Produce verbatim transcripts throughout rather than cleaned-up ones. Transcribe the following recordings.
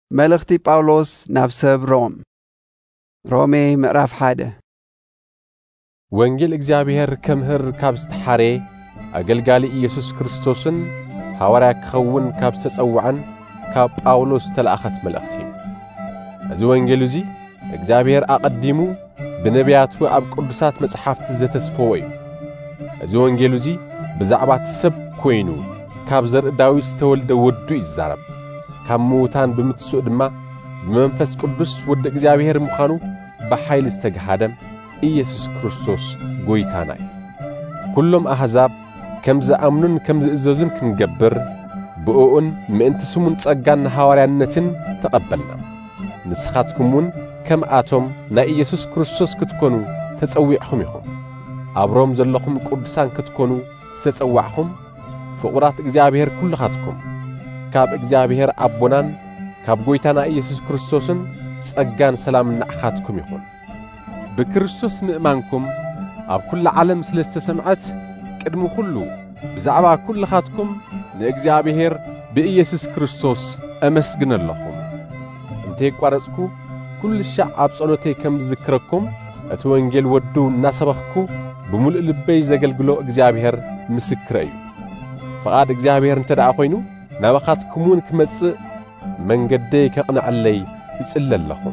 ملختي باولوس نابسب روم رومي مقراف حاده وانجيل اغزابيهر كمهر كابست حاري اغلغالي إيسوس كريستوسن حوارا كخون كابست صوعن كاب باولوس تلاخت ملختي از وانجيلوزي اغزابيهر اقديمو بنبيات واب قدسات مصحفت زتسفوي از وانجيلوزي بزعبات سب كوينو كاب زر داويد استولد ودو يزارب كاب موتان بمتسو دما بمنفس قدس ود اغزابيهر مخانو بحيل استجهادم إيسوس كريستوس غويتاناي كلهم أحزاب كمز أمنون كمز إزوزن كنجبر بؤون مئنت سمون تصقان حواريانتن تقبلنا نسخاتكمون كم آتم نا إيسوس كريستوس كتكونوا تتصويعهم يخم أبروم زلخم قدسان كتكونوا تتصوعهم فقرات إجزابيهر كل خاتكم كاب إجزابيهر أبونان كاب غويتانا إيسوس كريستوسن تصقان سلام نأخاتكم يخم بكريستوس مؤمنكم أب كل عالم سلسة سمعت قدمو كله بزعبا كل خاتكم لإجزابيهر بإيسوس كريستوس أمسجن اللهم انتي قارسكو كل الشعب صلوتي كم ذكركم أتوانجيل ودو ناسبخكو بملء لبي زغلغلو إجزابيهر مسكرأيو فقاد إجزابيهر انتدعا خوينو نابخاتكمون كمتص من قدي كقنع اللي يسأل اللهم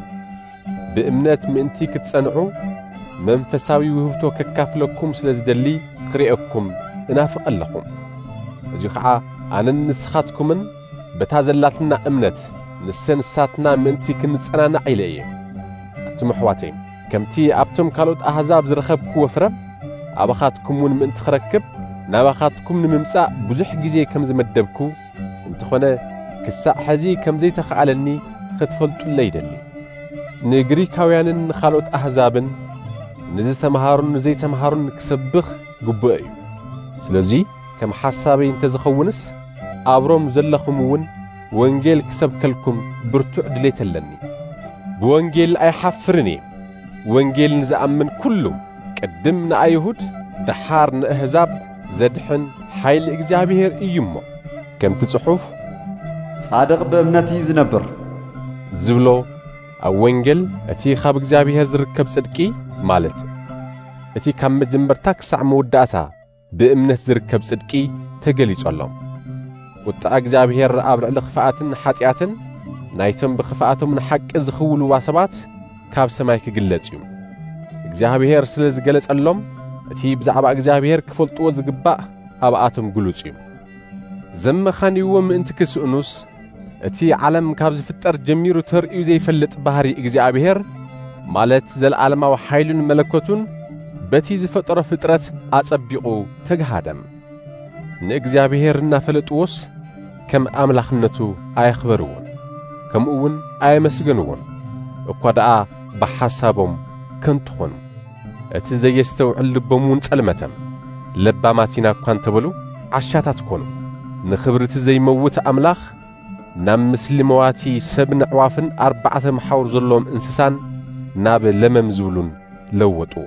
بإمنات منتي كتصنعو منفساوي وهبتو ككافلكم سلازدلي قرئكم انافق لكم ازي خا أنا نسخاتكم بتازلاتنا امنت نسنساتنا منتي كنصنانا إليه تمحواتي كمتي ابتم كالوت احزاب زرخبكو وفرب ابخاتكمون من تخركب نابخاتكم نممصا بزح غزي كم زمدبكو انتخونه كسا حزي كم زي تخعلني ختفلطو ليدلي نغريكاويانن خالوت احزابن نزي تمهارون نزي تمهارون كسبخ غبئ سلازي كم حسابي انت زخونس ابروم زلخمون وانجيل كسبكلكم برتع دليتلني بوانجيل اي حفرني وانجيل نزامن كلهم قدمنا ايهود دحار نحزاب زدحن حيل اغزابيهر ايمو كم تصحف صادق بامنتي زنبر زبلو أوانجل أتي خاب إجزابيها زركب صدقي مالت أتي كم مجمبرتا كسع موداتا بإمنة زركب صدقي تقليج اللهم وطع إجزابيها الرقاب لخفاءاتن حاتياتن نايتم بخفاءاتهم من حق إزخول واسبات كاب سمايك قلتيهم إجزابيها رسل قلت اللهم أتي بزعب إجزابيها كفلت وزقباء أبقاتهم قلتيهم زم خانيوم انتكس أنوس أتي عالم كابز فتر جميرو ترئيو زي فلت بحري إجزابيهر مالت زل عالم وحيل ملكوتون بتي زفتر فترت أصبقو تجهادم نإجزابيهر نفلتوس كم أملاخنتو أيخبرون كم أون أي مسجنون وقدأ بحسابهم كنتون أتي زي يستوعل بمون سلمتم لبا ماتينا كنتبلو عشاتات كونو نخبرت زي موت أملاخ نام مسلمواتي سبن عوافن أربعة محاور ظلهم إنسسان ناب لمم زولون لوطوا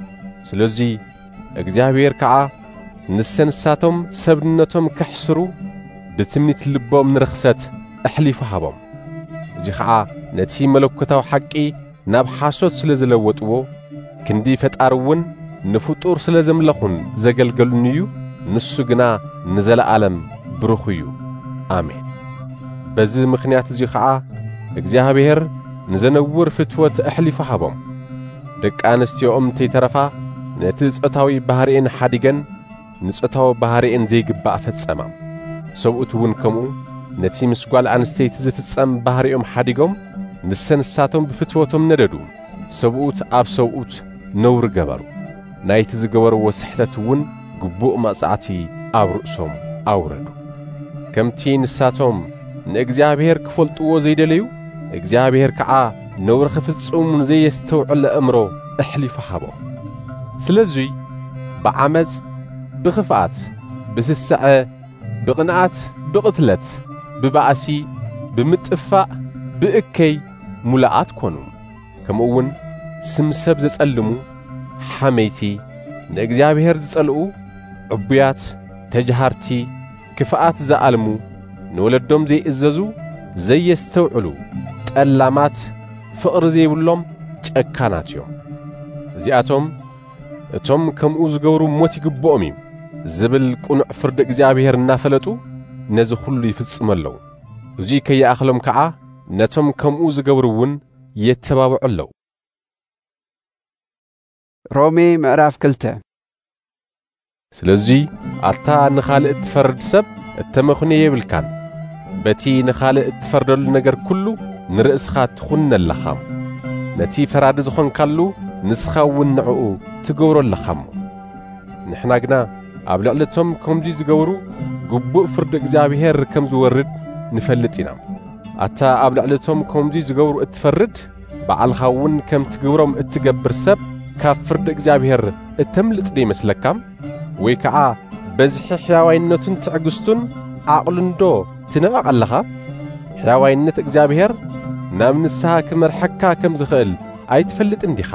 سلوزي إجزابيهر كعا نسنساتهم سبنتهم كحسرو بتمنيت اللبهم نرخصت أحليف حابهم زي خعا نتي ملكوتاو حقي ناب حاسوت سلز لوطوا كندي فتارون نفطور سلزم لخون زغلغلنيو نسو غنا نزل عالم بروخيو آمين بزي مخنيات زي خعا إجزابيهر نزنور فتوت أحليف حابهم دك آنستيوم تيترفا نتلصقتاوي بحرين حاديغن نصقتاو بحرين زي غبا فصمام سوؤتون كمو نتي مسقال آنستي تزفصم بحريهم حاديغم نسنساتهم بفتوتهم نددو سوؤت اب سوؤت نور غبرو نايت زغبر وسحتتون غبو مصعتي ابرؤسهم اوردو كمتي نساتهم نإجزابيهر كفلطو زيدليو إجزابيهر كعا نور خفصوم زي يستوعل أمره احلف حابو سلازي بعمز بخفات بسسعة بقناعات بقتلت ببعسي بمتفاء بإكي ملاعات كونو كمؤون سمسب زتسألمو حميتي نإجزابيهر زتسألقو عبيات تجهارتي كفاءات زعلمو نولدهم زي إزازو ዘየስተውዕሉ ጠላማት ፍቕሪ ዘይብሎም ጨካናት እዮም እዚኣቶም እቶም ከምኡ ዝገብሩ ሞት ይግብኦም እዩ ዝብል ቁኑዕ ፍርዲ እግዚአብሔር እናፈለጡ ነዚ ሁሉ ይፍጽመለው እዚ ከይኣኽሎም ከዓ ነቶም ከምኡ ዝገብሩውን የተባብዑ ኣለው ሮሜ ምዕራፍ ክልተ ስለዚ ኣታ ንኻልእ እትፈርድ ሰብ እተመኽነ የብልካን በቲ ንኻልእ እትፈርደሉ ነገር ኩሉ ንርእስኻ ትኹን ኣለኻ ነቲ ፈራዲ ዝኾንካሉ ንስኻ እውን ንዕኡ ትገብሮ ኣለኻ ንሕና ግና ኣብ ልዕልቶም ከምዚ ዝገብሩ ግቡእ ፍርዲ እግዚአብሔር ከም ዝወርድ ንፈልጥ ኢና ኣታ ኣብ ልዕልቶም ከምዚ ዝገብሩ እትፈርድ በዓልኻ እውን ከም ትገብሮም እትገብር ሰብ ካብ ፍርዲ እግዚአብሔር እተምልጥ ዶ ይመስለካም ወይ ከዓ በዝሒ ሕያዋይነቱን ትዕግስቱን ዓቕሉን ዶ ትነባቕ ኣለኻ ሕያዋይነት እግዚአብሔር ናብ ንስሓ ክመርሐካ ከም ዝኽእል ኣይትፈልጥን ዲኻ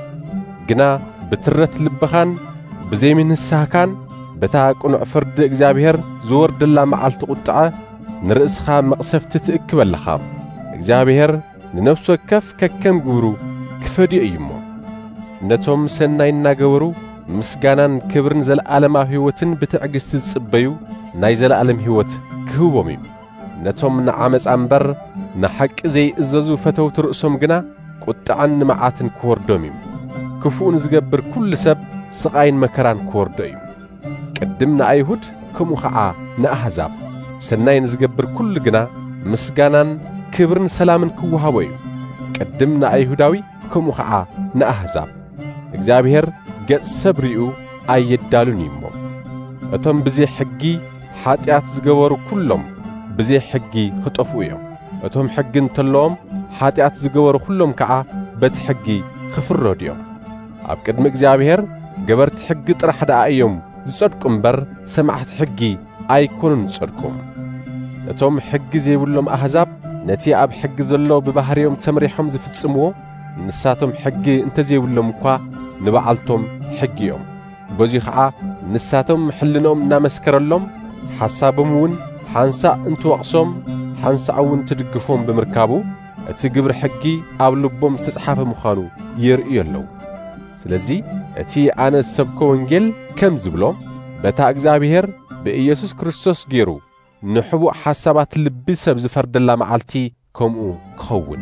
ግና ብትረት ልብኻን ብዘይምንስሓካን በታ ቁኑዕ ፍርዲ እግዚአብሔር ዝወርደላ መዓልቲ ቁጥዐ ንርእስኻ መቕሰፍቲ ትእክብ ኣለኻ እግዚአብሔር ንነፍሱ ወከፍ ከከም ግብሩ ክፈድዮ እዩ እሞ ነቶም ሰናይ እናገበሩ ምስጋናን ክብርን ዘለዓለማዊ ሕይወትን ብትዕግስቲ ዝጽበዩ ናይ ዘለዓለም ሕይወት ክህቦም እዩ ነቶም ንዓመፃ እምበር ንሓቂ ዘይእዘዙ ፈተውቲ ርእሶም ግና ቁጥዓን ንመዓትን ክወርዶም እዩ ክፉኡን ዝገብር ኩሉ ሰብ ስቓይን መከራን ክወርዶ እዩ ቅድም ንኣይሁድ ከምኡ ከዓ ንኣሕዛብ ሰናይን ዝገብር ኩሉ ግና ምስጋናን ክብርን ሰላምን ክወሃቦ እዩ ቅድም ንኣይሁዳዊ ከምኡ ከዓ ንኣሕዛብ እግዚአብሔር ገጽ ሰብ ሪኡ ኣየዳሉን እዩ እሞ እቶም ብዘይ ሕጊ ኃጢአት ዝገበሩ ኩሎም ብዘይ ሕጊ ክጠፍኡ እዮም እቶም ሕጊ እንተለዎም ኃጢአት ዝገበሩ ኩሎም ከዓ በቲ ሕጊ ክፍረዱ እዮም ኣብ ቅድሚ እግዚአብሔር ገበርቲ ሕጊ ጥራሕ ደኣ እዮም ዝጸድቁ እምበር ሰማዕቲ ሕጊ ኣይኮኑን ዝጸድቁም እቶም ሕጊ ዘይብሎም ኣሕዛብ ነቲ ኣብ ሕጊ ዘሎ ብባህርዮም ተምሪሖም ዝፍጽምዎ ንሳቶም ሕጊ እንተዘይብሎም እኳ ንበዓልቶም ሕጊ እዮም በዙይ ከዓ ንሳቶም ሕልኖም እናመስከረሎም ሓሳቦም እውን ሓንሳዕ እንትወቕሶም ሓንሳዕ እውን ትድግፎም ብምርካቡ እቲ ግብሪ ሕጊ ኣብ ልቦም ዝተጽሓፈ ምዃኑ የርእዩ ኣለው ስለዚ እቲ ኣነ ዝሰብኮ ወንጌል ከም ዝብሎ በታ እግዚአብሔር በኢየሱስ ክርስቶስ ገይሩ ንሕቡእ ሓሳባት ልቢ ሰብ ዝፈርደላ መዓልቲ ከምኡ ክኸውን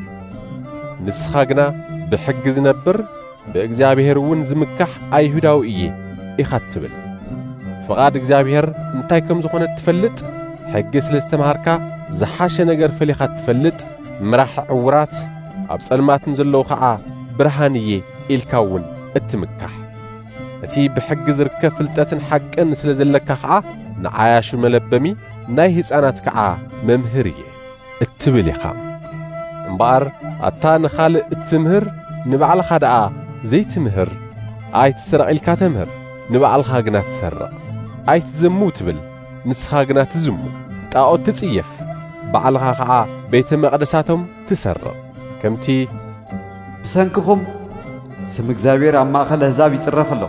ንስኻ ግና ብሕጊ ዝነብር በእግዚአብሔር እውን ዝምካሕ ኣይሁዳዊ እየ ኢኻ ትብል ፍቓድ እግዚአብሔር እንታይ ከም ዝኾነ ትፈልጥ ሕጊ ስለ ዝተምሃርካ ዝሓሸ ነገር ፈሊኻ ትፈልጥ ምራሕ ዕውራት ኣብ ጸልማትን ዘለዉ ከዓ ብርሃን እየ ኢልካ እውን እትምካሕ እቲ ብሕጊ ዝርከብ ፍልጠትን ሓቅን ስለ ዘለካ ከዓ ንዓያሹ መለበሚ ናይ ህፃናት ከዓ መምህር እየ እትብል ኢኻ እምበኣር ኣታ ንኻልእ እትምህር ንባዕልኻ ደኣ ዘይትምህር ኣይትስረቕ ኢልካ ተምህር ንባዕልኻ ግና ትሰርቕ ኣይትዘሙ ትብል ንስኻ ግና ትዝሙ ጣዖት ትጽየፍ ባዕልኻ ከዓ ቤተ መቕደሳቶም ትሰርቕ ከምቲ ብሰንክኹም ስም እግዚአብሔር ኣብ ማእኸል ኣሕዛብ ይጽረፍ ኣሎ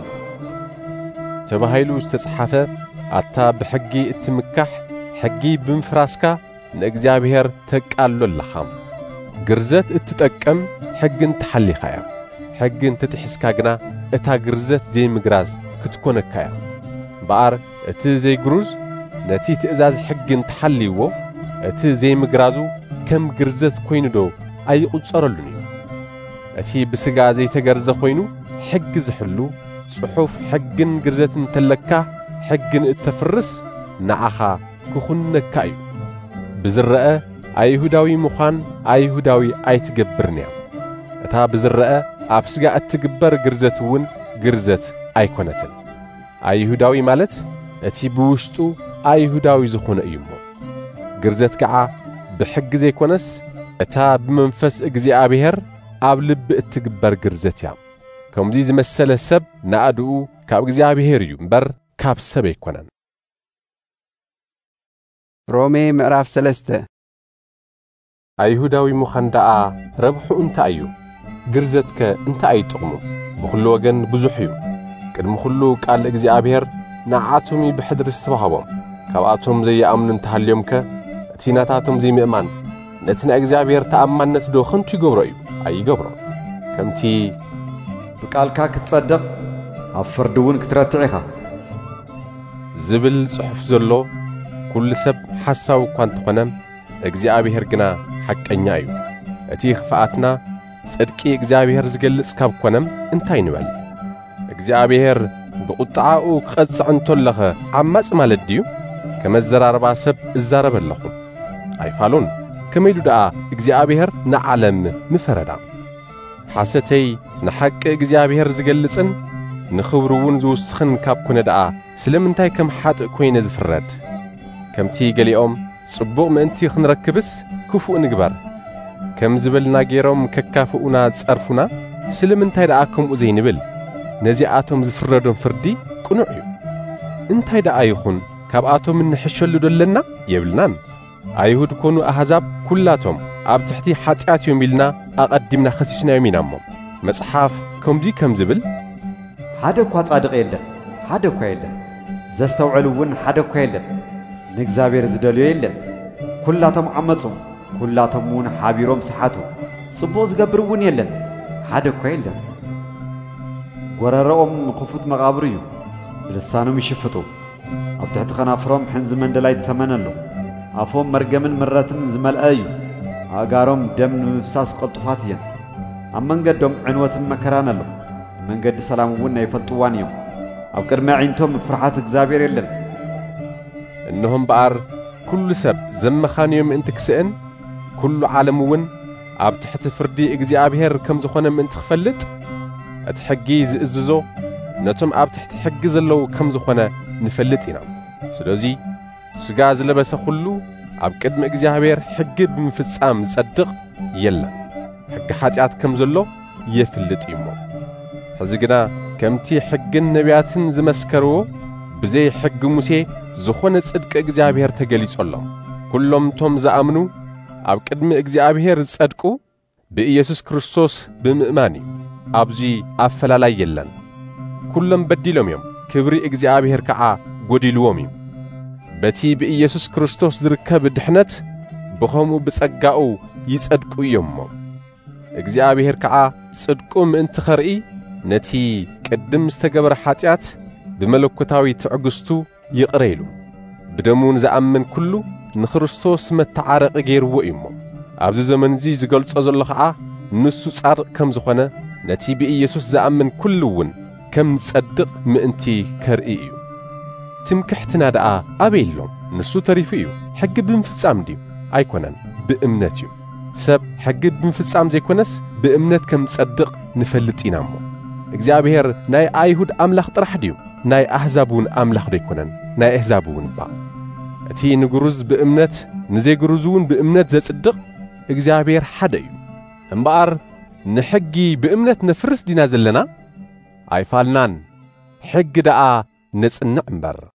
ተባሂሉ ዝተጽሓፈ ኣታ ብሕጊ እትምካሕ ሕጊ ብምፍራስካ ንእግዚአብሔር ተቃሎ ኣለኻ ግርዘት እትጠቀም ሕግን ተሓሊኻ እያ ሕግን ተጥሕስካ ግና እታ ግርዘት ዘይምግራዝ ክትኮነካ እያ በኣር እቲ ዘይግሩዝ ነቲ ትእዛዝ ሕግን ተሓሊዎ እቲ ዘይምግራዙ ከም ግርዘት ኮይኑ ዶ ኣይቁጸረሉን እዩ እቲ ብስጋ ዘይተገርዘ ኮይኑ ሕጊ ዝሕሉ ጽሑፍ ሕግን ግርዘትን ተለካ ሕግን እተፍርስ ንዓኻ ክኹነካ እዩ ብዝረአ ኣይሁዳዊ ምዃን ኣይሁዳዊ ኣይትገብርን እያ እታ ብዝረአ ኣብ ስጋ እትግበር ግርዘት እውን ግርዘት ኣይኮነትን ኣይሁዳዊ ማለት እቲ ብውሽጡ ኣይሁዳዊ ዝኾነ እዩ እሞ ግርዘት ከዓ ብሕጊ ዘይኮነስ እታ ብመንፈስ እግዚአብሔር ኣብ ልቢ እትግበር ግርዘት እያ ከምዚ ዝመሰለ ሰብ ንኣድኡ ካብ እግዚአብሔር እዩ እምበር ካብ ሰብ ኣይኮነን ሮሜ ምዕራፍ ሰለስተ ኣይሁዳዊ ምዃን ደኣ ረብሑ እንታይ እዩ ግርዘትከ እንታይ ይጥቕሙ ብኩሉ ወገን ብዙሕ እዩ ቅድሚ ኩሉ ቃል እግዚአብሔር ንዓቶም ብሕድሪ ዝተዋህቦም ካብኣቶም ዘይኣምኑ እንተሃልዮምከ እቲ ናታቶም ዘይምእማን نتنا إغزابير تأمانت دو خنتو يقبرو أي يقبرو كمتي بقالكا كتصدق أفردون كترتعيها زبل صحف زلو كل سب حساو كوانت قنم إغزابير قنا حق أنيايو أتي خفاعتنا صدقي إغزابير زقلس كاب قنم انتاي نوال إغزابير بقطعاو كقص عنتو لغا عماس مالديو كما الزراربا سب الزارب اللخم أي فالون كما يدو دعا إغزابير نعلم مفردا حاستي نحق إغزابير زقلسن نخبرون زوسخن كاب كونه دعا سلمنتاي كم حات كوين زفرد كم تي قليهم صبوغ مانتي خنركبس كفو نقبر كم زبلنا جيروم ككافؤنا تصرفنا سلمنتاي دعاكم وزينبل نزيعاتهم زفردون فردي كنوعيو انتاي دعا يخون كاباتهم من حشولو دلنا يبلنان أيهود كونوا أحزاب كلاتهم أب تحتي حاتيات يوميلنا أقدمنا خسيسنا يمينامهم مصحاف كمزي كم زبل حدا كوا صادق يلن حدا كوا يلن زستوعلون حدا كوا يلن نغزابير زدلو يلن كلاتهم عمصهم كلاتهم ون حابيروم سحاتو صبو زغبرون يلن حدا كوا يلن غررهم خفوت مقابريو بلسانهم يشفتو أب تحت خنافرهم حنز مندلاي تمنلو أفهم مرجمن مرتين زمل أيو أجارهم دم نفساس قلتفاتيا أما نقدم عنوة مكران له من قد سلام ونا يفلتوان يوم أفكر ما عينتهم فرحات إغزابير يلن إنهم بقر كل سب زم خانيوم انت كسئن كل عالم ون أب تحت فردي إغزابير كم زخنا من تخفلت أتحجيز إززو نتم أب تحت حجز له كم زخنا نفلتينا سلازي سجاز لبس خلو عب قدم إغزابير حق بمفصام صدق يلا حق حاتيات كم زلو يفلت يمو حزقنا كمتي حق النبياتن زمسكرو بزي حق موسى زخونه صدق إغزابير تغليصلهم كلهم توم زامنو عب قدم إغزابير صدقو بإيسوس كريستوس بمؤماني ابزي افلالاي يلن كلهم بديلهم يوم كبري إغزابير كعا غوديلوم بتي بإيسوس كريستوس ذركب الدحنت بخمو بصقاو يصدقو يوم إغزابير كعا صدقوم انت خرئي نتي قدم استجبر حاتيات بملكوتاوي تعغستو يقريلو بدمون زامن كله نخريستوس متعارق غيرو يمو ابز زمن زي زغلصو زلو خا نسو صار كم زخونه نتي بإيسوس زامن كلون كم صدق مانتي كرئيو تمكحتنا دعا أبيلهم نسو تريفيو حق بمفصام ديو أيكونن بإمنتيو سب حق بمفصام زي كونس بإمنت كم تصدق نفلت إنامو إغزابير ناي أيهود أملاخ طرح ديو ناي أحزابون أملاخ ديكونن ناي أحزابون با أتي نقروز بإمنت نزي قروزون بإمنت زي تصدق إغزابير حديو انبار نحقي بإمنت نفرس دينا زلنا أيفالنان حق دعا نصنع امبر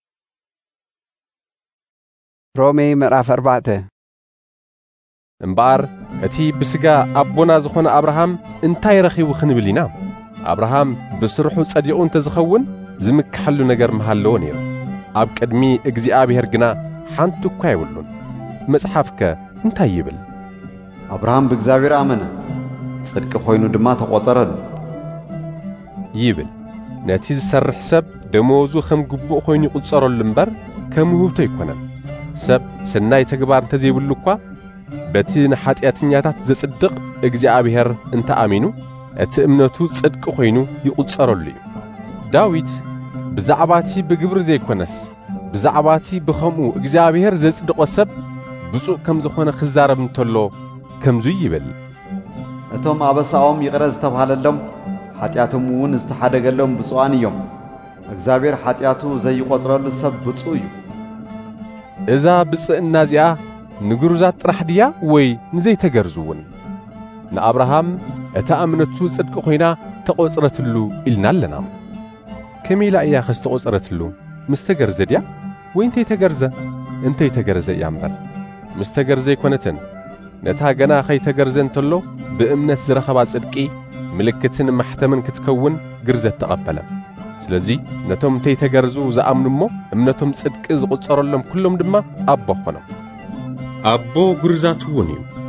رومي مراف أربعة امبار اتي بسقا أبونا زخون أبراهام انتاي رخيو خنبلينا أبراهام بسرحو صديقون تزخون زمك حلو نجر محلو نير أب قدمي إغزابير قنا حانتو كاي ولون مصحفك انتاي يبل أبراهام بإغزابير آمنه صدق خوينو دما تقوصرل يبل نتي زسرح سب دموزو خم قبو خويني قصرو لمبر كمهوبتو يكونن سب سناي تغبار تزيبلو እኳ በቲ ንሓጢያትኛታት ዘጽድቕ እግዚአብሔር እንተ አሚኑ እቲ እምነቱ ጽድቅ ኮይኑ ይቁጸረሉ እዩ ዳዊት ብዛዕባቲ ብግብር ዘይኮነስ ብዛዕባቲ ብኸምኡ እግዚአብሔር ዘጽድቆ ሰብ ብፁዕ ከም ዝኾነ ክዛረብ እንተሎ ከምዙ ይብል እቶም አበሳኦም ይቅረዝ ተባሃለሎም ኃጢአቶም ውን ዝተሓደገሎም ብፁዓን እዮም እግዚአብሔር ኃጢአቱ ዘይቆጽረሉ ሰብ ብፁዕ እዩ እዛ ብጽዕና እዚኣ ንግሩዛት ጥራሕ ድያ ወይ ንዘይተገርዙውን ንአብርሃም እታ እምነቱ ጽድቅ ኮይና ተቆጽረትሉ ኢልና ኣለና ከመይላ እያ ኸስተቆጽረትሉ ምስተገርዘ ድያ ወይ እንተይተገርዘ እንተይተገርዘ እያ እምበር ምስተገርዘ ይኮነትን ነታ ገና ኸይተገርዘ እንተሎ ብእምነት ዝረኸባ ጽድቂ ምልክትን ማሕተምን ክትከውን ግርዘት ተቐበለ ስለዚ ነቶም እንተይተገርዙ ዝኣምኑሞ እምነቶም ጽድቂ ዝቁጸረሎም ኩሎም ድማ ኣቦ ኾኖም አቦ ግርዛት ውን እዩ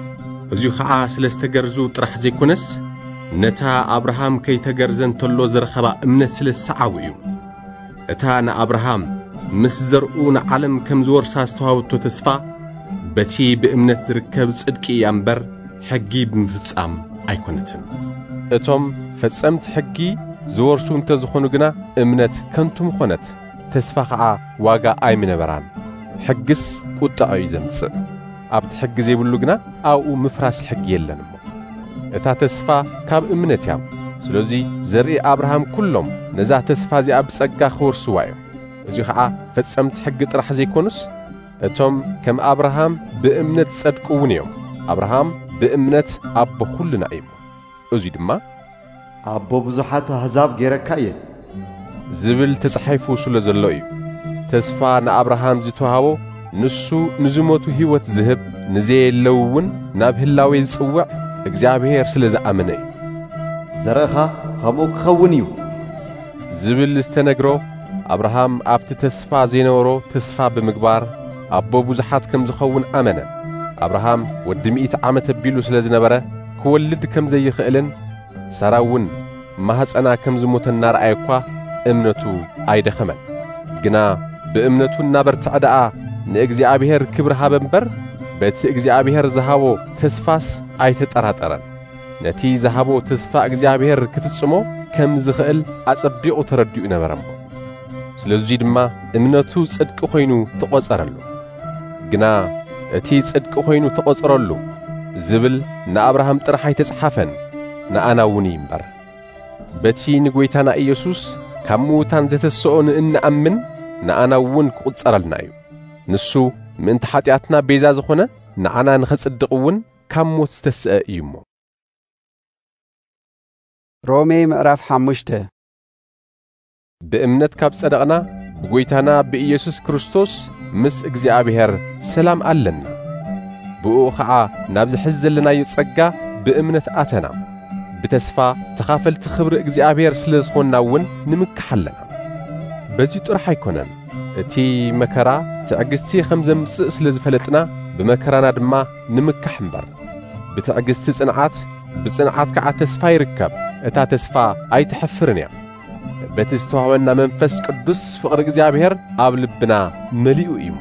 እዚሁ ከዓ ስለስተገርዙ ጥራሕ ዘይኮነስ ነታ አብርሃም ከይተገርዘን ተሎ ዝረኸባ እምነት ስለሰዓው እዩ እታ ንአብርሃም ምስ ዘርኡ ንዓለም ከም ዝወርሳ ዝተዋህበቶ ተስፋ በቲ ብእምነት ዝርከብ ጽድቂ እምበር ሕጊ ብምፍጻም ኣይኮነትን እቶም ፈጸምቲ ሕጊ ዝወርሱ እንተዝኾኑ ግና እምነት ከንቱ ምኾነት ተስፋ ከዓ ዋጋ ኣይምነበራን ሕግስ ቁጣዕ እዩ ዘምጽእ ኣብቲ ሕጊ ዘይብሉ ግና ኣብኡ ምፍራስ ሕጊ የለን እሞ እታ ተስፋ ካብ እምነት እያ ስለዚ ዘርኢ አብርሃም ኩሎም ነዛ ተስፋ እዚኣ ብጸጋ ክወርስዋ እዮም እዚሁ ከዓ ፈጸምቲ ሕጊ ጥራሕ ዘይኮኑስ እቶም ከም አብርሃም ብእምነት ጸድቁ እውን እዮም አብርሃም ብእምነት ኣቦ ኩልና እዩ እዙይ ድማ ኣቦ ብዙሓት ኣሕዛብ ጌረካ እየ ዝብል ተጻሒፉ ስለ ዘሎ እዩ ተስፋ ንአብርሃም ዝተዋህቦ ንሱ ንዝሞቱ ሕይወት ዝህብ ንዘየለው እውን ናብ ህላዌ ዝጽውዕ እግዚአብሔር ስለ ዝኣመነ እዩ ዘረኻ ከምኡ ክኸውን እዩ ዝብል ዝተነግሮ አብርሃም ኣብቲ ተስፋ ዘይነበሮ ተስፋ ብምግባር ኣቦ ብዙሓት ከም ዝኸውን ኣመነ አብርሃም ወዲ ሚእቲ ዓመት ኣቢሉ ስለ ዝነበረ ክወልድ ከም ዘይኽእልን ሳራ እውን ማህፀና ከም ዝሞተ እናርኣየ እኳ እምነቱ ኣይደኸመን ግና ብእምነቱ እናበርትዐ ደኣ ንእግዚአብሔር ክብሪ ሃበ እምበር በቲ እግዚአብሔር ዝሃቦ ተስፋስ ኣይተጠራጠረን ነቲ ዝሃቦ ተስፋ እግዚአብሔር ክትጽሞ ከም ዝኽእል ኣጸቢቑ ተረዲኡ ነበረ እሞ ስለዚ ድማ እምነቱ ጽድቂ ኮይኑ ተቖጸረሉ ግና እቲ ጽድቂ ኮይኑ ተቖጸረሉ ዝብል ንአብርሃም ጥራሕ ኣይተጻሓፈን ንኣና እውን እምበር በቲ ንጎይታና ኢየሱስ ካብ ምውታን ዘተስኦ ንእንኣምን ንኣና እውን ክቝጸረልና እዩ ንሱ ምእንቲ ኃጢአትና ቤዛ ዝኾነ ንዓና ንኸጽድቕ እውን ካብ ሞት ዝተስአ እዩ እሞ ሮሜ ምዕራፍ ሓሙሽተ ብእምነት ካብ ጸደቕና ብጎይታና ብኢየሱስ ክርስቶስ ምስ እግዚአብሔር ሰላም ኣለና ብኡ ከዓ ናብ ዝሕዝ ዘለናዮ ጸጋ ብእምነት ኣተና ብተስፋ ተኻፈልቲ ክብሪ እግዚአብሔር ስለ ዝኾንና እውን ንምካሕ ኣለና በዚ ጥራሕ ኣይኮነን እቲ መከራ ትዕግስቲ ከም ዘምጽእ ስለ ዝፈለጥና ብመከራና ድማ ንምካሕ እምበር ብትዕግስቲ ጽንዓት ብጽንዓት ከዓ ተስፋ ይርከብ እታ ተስፋ ኣይትሕፍርን እያ በቲ ዝተዋህበና መንፈስ ቅዱስ ፍቕሪ እግዚአብሔር ኣብ ልብና መሊኡ እዩ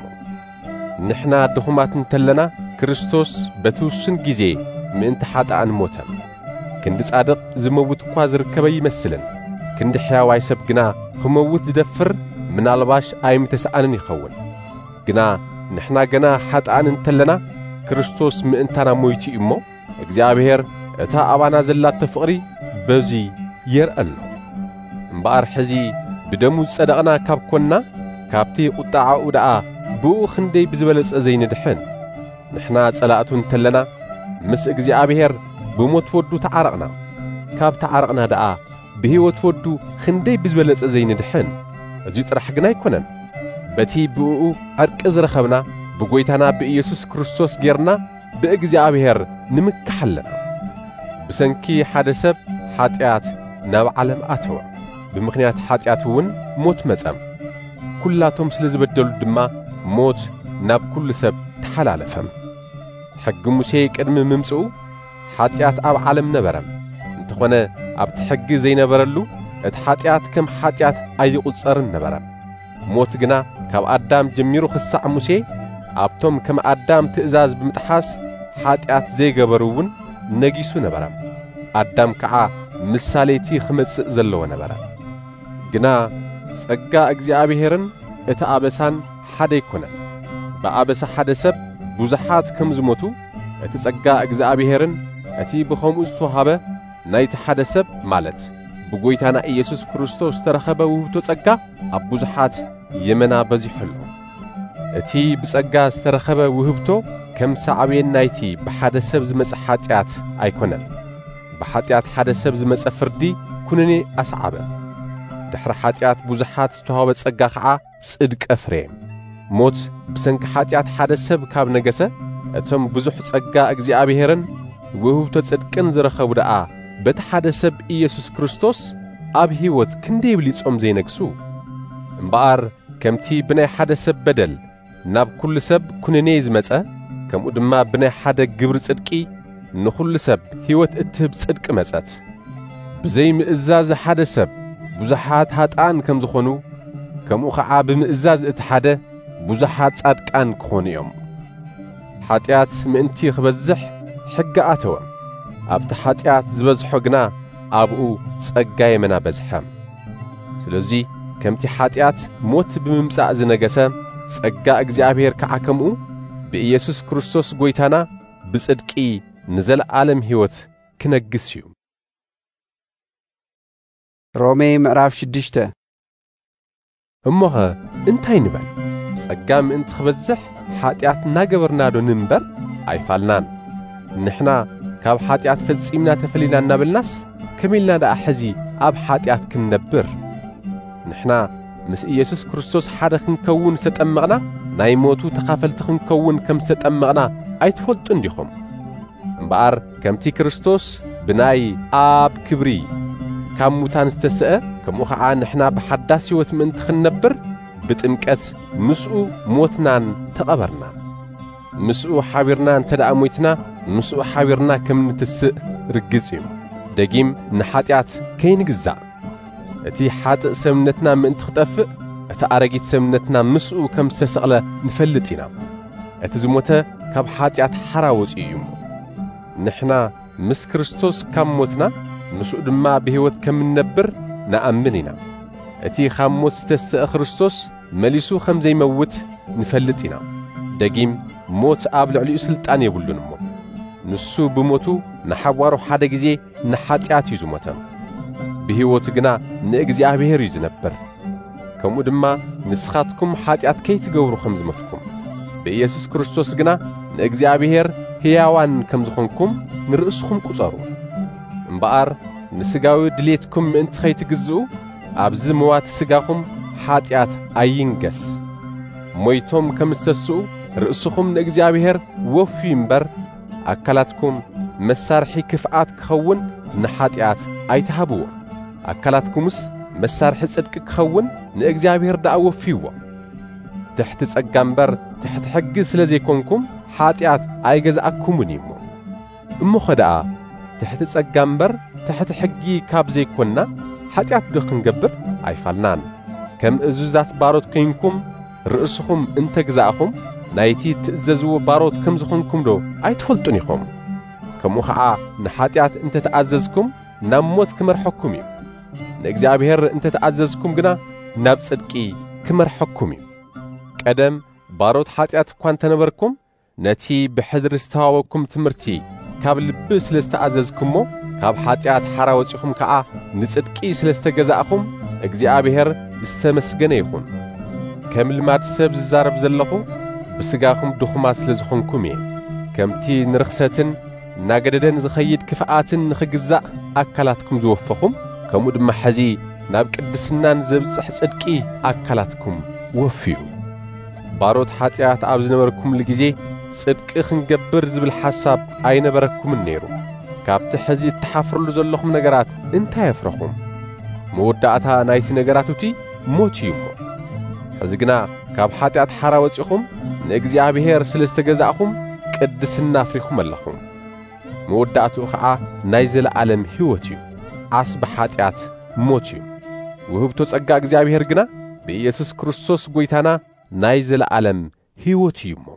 ንሕና ድኹማት እንተለና ክርስቶስ በቲ ውሱን ጊዜ ምእንቲ ኃጥኣን ሞተ ክንዲ ጻድቕ ዝመውት እኳ ዝርከበ ይመስልን ክንዲ ሕያዋይ ሰብ ግና ክመውት ዝደፍር ምናልባሽ ኣይምተሰኣንን ይኸውን ግና ንሕና ገና ኃጥኣን እንተለና ክርስቶስ ምእንታና ሞይቱ እዩ እሞ እግዚአብሔር እታ ኣባና ዘላቶ ፍቕሪ በዚ የርአሎ እምበኣር ሕዚ ብደሙ ዝጸደቕና ካብ ኮንና ካብቲ ቁጣዓኡ ደኣ ብኡ ክንደይ ብዝበለጸ ዘይንድሕን ንሕና ጸላእቱ እንተለና ምስ እግዚአብሔር ብሞት ወዱ ተዓረቕና ካብ ተዓረቕና ደኣ ብሕይወት ወዱ ክንደይ ብዝበለጸ ዘይንድሕን እዙይ ጥራሕ ግን ኣይኮነን በቲ ብኡ ዕርቂ ዝረኸብና ብጎይታና ብኢየሱስ ክርስቶስ ጌርና ብእግዚአብሔር ንምካሕ ኣለና ብሰንኪ ሓደ ሰብ ኃጢአት ናብ ዓለም ኣተወ ብምኽንያት ኃጢአት እውን ሞት መጸም ኩላቶም ስለ ዝበደሉ ድማ ሞት ናብ ኩሉ ሰብ ተሓላለፈም ሕጊ ሙሴ ቅድሚ ምምጽኡ ኃጢአት ኣብ ዓለም ነበረ እንተኾነ ኣብቲ ሕጊ ዘይነበረሉ እቲ ኃጢአት ከም ኃጢአት ኣይቝጸርን ነበረ ሞት ግና ካብ ኣዳም ጀሚሩ ክሳዕ ሙሴ ኣብቶም ከም ኣዳም ትእዛዝ ብምጥሓስ ኃጢአት ዘይገበሩ እውን ነጊሱ ነበረ ኣዳም ከዓ ምሳሌቲ ክመጽእ ዘለዎ ነበረ ግና ጸጋ እግዚአብሔርን እቲ ኣበሳን ሓደ ይኮነን ብኣበሳ ሓደ ሰብ ብዙሓት ከም ዝሞቱ እቲ ጸጋ እግዚአብሔርን እቲ ብኸምኡ ዝተዋህበ ናይቲ ሓደ ሰብ ማለት ብጎይታና ኢየሱስ ክርስቶስ ዝተረኸበ ውህብቶ ጸጋ ኣብ ብዙሓት የመና በዚሑሉ እቲ ብጸጋ ዝተረኸበ ውህብቶ ከም ሳዕቤን ናይቲ ብሓደ ሰብ ዝመጽእ ኃጢአት ኣይኮነን ብኃጢአት ሓደ ሰብ ዝመጽእ ፍርዲ ኩነኔ ኣሰዓበ ድሕሪ ኃጢአት ብዙሓት ዝተዋህበ ጸጋ ከዓ ጽድቀ ፍሬ ሞት ብሰንኪ ኃጢአት ሓደ ሰብ ካብ ነገሰ እቶም ብዙሕ ጸጋ እግዚአብሔርን ውህብቶ ጽድቅን ዝረኸቡ ደኣ በቲ ሓደ ሰብ ኢየሱስ ክርስቶስ ኣብ ሕይወት ክንደይ ብሊጾም ዘይነግሱ እምበኣር ከምቲ ብናይ ሓደ ሰብ በደል ናብ ኩሉ ሰብ ኩነኔ ዝመጸ ከምኡ ድማ ብናይ ሓደ ግብሪ ጽድቂ نخل سب هيوت اتهب صدق مصات بزي مئزاز حدا سب بزحات هاتان كم زخونو كم خعا بمئزاز اتحدا بزحات صادقان كخونيوم حاتيات منتي خبزح حق اتوا ابت حاتيات زبزحوغنا ابو صقاي منا بزحام سلازي كمتي حاتيات موت بممصا زنغسا صقا እግዚአብሔር ከአከሙ በኢየሱስ ክርስቶስ ጎይታና በጽድቂ ንዘለዓለም ሕይወት ክነግስዩ ሮሜ ምዕራፍ ሽድሽተ እሞኸ እንታይ ንበል ጸጋም እንት ኽበዝሕ ኃጢአት ናገበርናዶ ንንበር አይፋልናን ንሕና ካብ ኃጢአት ፈጺምና ተፈሊና እናብልናስ ከመይልና ዳ ሕዚ ኣብ ኃጢአት ክንነብር ንሕና ምስ ኢየሱስ ክርስቶስ ሓደ ክንከውን ዝተጠመቕና ናይ ሞቱ ተኻፈልቲ ክንከውን ከም ዝተጠመቕና ኣይትፈልጡን ዲኹም እምበኣር ከምቲ ክርስቶስ ብናይ ኣብ ክብሪ ካብ ሙታን ዝተስአ ከምኡ ኸዓ ንሕና ብሓዳስ ሕይወት ምእንቲ ክንነብር ብጥምቀት ምስኡ ሞትናን ተቐበርና ምስኡ ሓቢርና እንተደኣ ሞይትና ምስኡ ሓቢርና ከም ንትስእ ርግጽ እዩ ደጊም ንኃጢአት ከይንግዛእ እቲ ሓጥእ ሰምነትና ምእንቲ ክጠፍእ እቲ ኣረጊት ሰምነትና ምስኡ ከም ዝተሰቕለ ንፈልጥ ኢና እቲ ዝሞተ ካብ ኃጢአት ሓራ ወፂኡ እዩ ንሕና ምስ ክርስቶስ ካብ ሞትና ምስኡ ድማ ብሕይወት ከም ንነብር ንኣምን ኢና እቲ ካብ ሞት ዝተስአ ክርስቶስ መሊሱ ከም ዘይመውት ንፈልጥ ኢና ደጊም ሞት ኣብ ልዕሊኡ ስልጣን የብሉን እሞ ንሱ ብሞቱ ንሓዋሩ ሓደ ጊዜ ንኃጢአት እዩ ዝሞተ ብሕይወቱ ግና ንእግዚአብሔር እዩ ዝነብር ከምኡ ድማ ንስኻትኩም ኃጢአት ከይትገብሩ ከም ዝመትኩም በኢየሱስ ክርስቶስ ግና ንእግዚአብሔር ሕያዋን ከም ዝኾንኩም ንርእስኩም ቁጸሩ እምበኣር ንስጋዊ ድሌትኩም ምእንቲ ከይትግዝኡ ኣብዚ ምዋት ስጋኹም ኃጢአት ኣይንገስ ሞይቶም ከም ዝተስኡ ርእስኹም ንእግዚአብሔር ወፊ እምበር ኣካላትኩም መሳርሒ ክፍኣት ክኸውን ንኃጢአት ኣይትሃብዎ ኣካላትኩምስ መሳርሒ ጽድቂ ክኸውን ንእግዚአብሔር ደኣ ወፊዎ ትሕቲ ጸጋ እምበር ትሕቲ ሕጊ ስለ ዘይኮንኩም ኃጢአት ኣይገዛእኩምን እሞ እሞ ኸደኣ ትሕቲ ጸጋ እምበር ትሕቲ ሕጊ ካብ ዘይኮንና ኃጢአት ዶ ክንገብር ኣይፋልናን ከም እዙዛት ባሮት ኮይንኩም ርእስኹም እንተግዛእኹም ናይቲ ትእዘዝዎ ባሮት ከም ዝኾንኩም ዶ ኣይትፈልጡን ኢኹም ከምኡ ኸዓ ንኃጢአት እንተ ተኣዘዝኩም ናብ ሞት ክመርሐኩም እዩ ንእግዚአብሔር እንተ ተኣዘዝኩም ግና ናብ ጽድቂ ክመርሐኩም እዩ ቀደም ባሮት ኃጢአት እኳ እንተነበርኩም ነቲ ብሕድሪ ዝተዋወኩም ትምህርቲ ካብ ልቢ ስለ ዝተኣዘዝኩሞ ካብ ኃጢአት ሓራ ወፂኹም ከዓ ንጽድቂ ስለ ዝተገዛእኹም እግዚአብሔር ዝተመስገነ ይኹን ከም ልማድ ሰብ ዝዛረብ ዘለኹ ብስጋኹም ድኹማት ስለ ዝኾንኩም እየ ከምቲ ንርኽሰትን ናገደደን ዝኸይድ ክፍኣትን ንኽግዛእ ኣካላትኩም ዝወፈኹም ከምኡ ድማ ሕዚ ናብ ቅድስናን ዘብጽሕ ጽድቂ ኣካላትኩም ወፍዩ ባሮት ኃጢአት ኣብ ዝነበርኩምሉ ግዜ ጽድቂ ክንገብር ዝብል ሓሳብ ኣይነበረኩምን ነይሩ ካብቲ ሕዚ እትሓፍርሉ ዘለኹም ነገራት እንታይ ኣፍረኹም መወዳእታ ናይቲ ነገራት እቲ ሞት እዩ እሞ ሕዚ ግና ካብ ኃጢአት ሓራ ወፂኹም ንእግዚአብሔር ስለ ዝተገዛእኹም ቅድስና ኣፍሪኹም ኣለኹም መወዳእትኡ ኸዓ ናይ ዘለዓለም ሕይወት እዩ ዓስቢ ኃጢአት ሞት እዩ ውህብቶ ጸጋ እግዚአብሔር ግና በኢየሱስ ክርስቶስ ጐይታና ናይ ዘለዓለም ሕይወት እዩ እሞ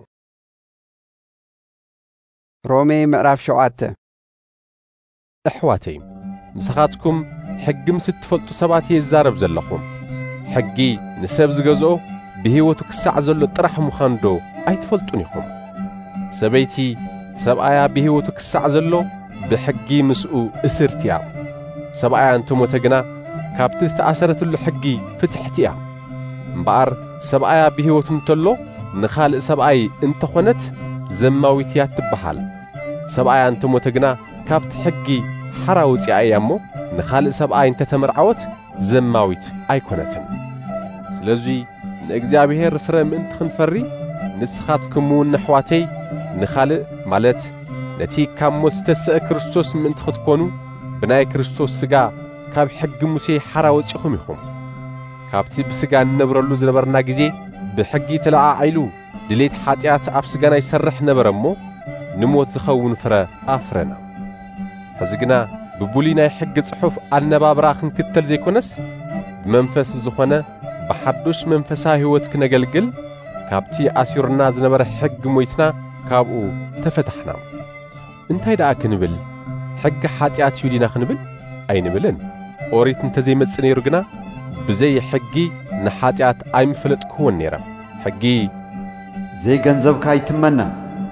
ሮሜ ምዕራፍ ሸውዓተ ኣሕዋተይ ምስኻትኩም ሕጊ ምስ እትፈልጡ ሰባት እየ ዝዛረብ ዘለኹም ሕጊ ንሰብ ዝገዝኦ ብሕይወቱ ክሳዕ ዘሎ ጥራሕ ምዃኑ ዶ ኣይትፈልጡን ኢኹም ሰበይቲ ሰብኣያ ብሕይወቱ ክሳዕ ዘሎ ብሕጊ ምስኡ እስርቲ እያ ሰብኣያ እንተሞተ ግና ካብቲ ዝተኣሰረትሉ ሕጊ ፍትሕቲ እያ እምበኣር ሰብኣያ ብሕይወቱ እንተሎ ንኻልእ ሰብኣይ እንተኾነት ዘማዊት እያ ትበሃል ሰብኣያ እንተሞተ ግና ካብቲ ሕጊ ሓራ ወፂኣ እያ እሞ ንኻልእ ሰብኣይ እንተተመርዓወት ዘማዊት ኣይኮነትን ስለዙይ ንእግዚአብሔር ፍረ ምእንቲ ክንፈሪ ንስኻትኩም እውን ኣሕዋተይ ንኻልእ ማለት ነቲ ካብ ሞት ዝተስአ ክርስቶስ ምእንቲ ክትኮኑ ብናይ ክርስቶስ ሥጋ ካብ ሕጊ ሙሴ ሓራ ወፂኹም ኢኹም ካብቲ ብሥጋ እንነብረሉ ዝነበርና ጊዜ ብሕጊ ተለዓዒሉ ድሌት ኃጢአት ኣብ ሥጋና ይሰርሕ ነበረ እሞ نموت زخون فرا أفرنا حزقنا ببولينا يحق صحف النباب راخن كتل زي كونس بمنفس زخونة بحدوش منفسا هيوتك نقلقل كابتي أسيرنا زنبر حق مويتنا كابو تفتحنا انتاي داك نبل حق حاتيات يولينا خنبل أي نبلن أوريت انت زي متسني رقنا بزي حقي نحاتيات أي مفلت كون نيرا حقي زي جنزب كاي تمنى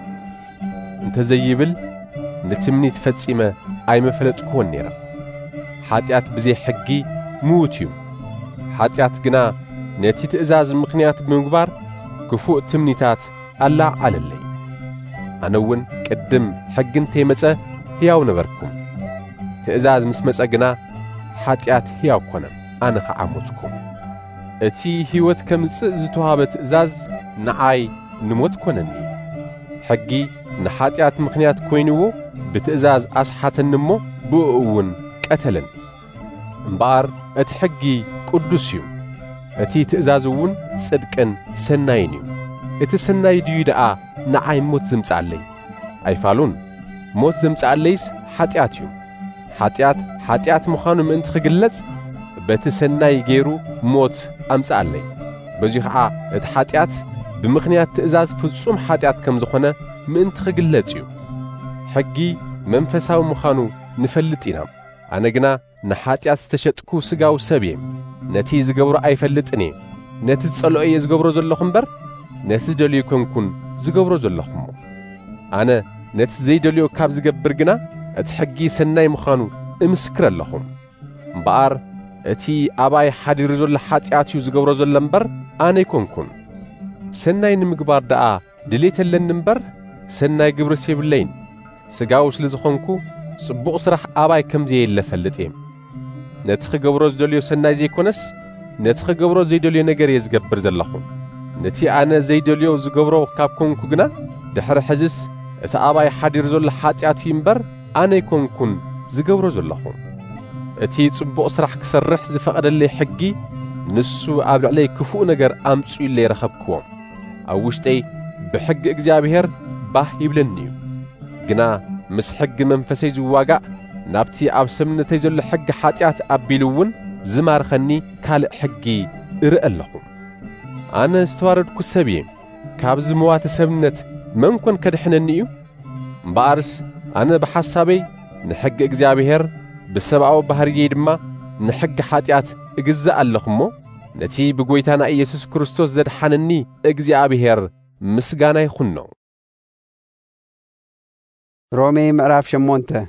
انت زي بل نتمني تفتسيما أي مفلت كون نيرا حاتيات بزي حقي موتيو حاتيات قنا نتي تأزاز المخنيات بمقبار كفوء تمنيتات ألا على اللي أنون قدم حقن تيمتة هياو نبركم تأزاز مسمس أقنا حاتيات هياو كونا أنا خعاموتكم اتي هيوت كمتس زتوهابت إزاز نعاي نموت كونني حقي نحاتيات مخنيات كوينوو بتأزاز أسحات النمو بؤون قتلن مبار اتحقي قدسيو اتي تأزازون صدقن سناينيو اتي سناي ديو دعا نعاي موت زمس علي أي فالون موت زمس عليس حاتياتيو حاتيات حاتيات مخانو من انتخقلت بتسناي جيرو موت أمس علي بزيخ عا ات حاتيات بمخنيات تأزاز فزوم حاتيات كم زخونة من انتخقلتيو حقي منفساو مخانو نفلتينا أنا قنا نحاتيات استشتكو سقاو سبيم نتي زقبرو أي فلتني نتي تسألو أي زقبرو زلخم بر نتي دليو كنكون زقبرو زلخمو أنا نتي زي دليو كاب زقبر قنا اتحقي سناي مخانو امسكر اللخم مبار اتي أباي حدير زل حاتياتيو زقبرو زلنبر أنا يكونكون سناي نمقبار دعا دليت اللننبر سناي قبر سيبلين سقاو سلزخونكو صبوق صرح أباي كم زي اللي فلتيم نتخ قبروز دوليو سناي زي كونس نتخ قبروز زي دوليو نقر يزقبر زلخون نتي أنا زي دوليو زقبرو كابكون كوغنا دحر حزس اتا أباي حدير زول حاتيات ينبر أنا يكون كون زقبرو زلخون اتي صبوق صرح كسرح زفقد اللي حقي نسو قابل علي كفو نقر أمسو اللي رخبكوهم أو وشتي بحق إجزابهر باه يبلنيو قنا مس حق منفسي جواقع نابتي أب سمنتي جل حق حاتيات أبيلون زمار خني كال حقي إرئ لكم أنا استوارد كسبيم كابز موات سمنت منكن كدحننيو مبارس أنا بحسابي نحق إجزابهر بسبعو بهرية دما نحق حاتيات إجزاء لكمو نتي بقويتانا إيسوس كريستوس زد حنني إجزابهر مسقانا يخنو رومي مقراف شمونته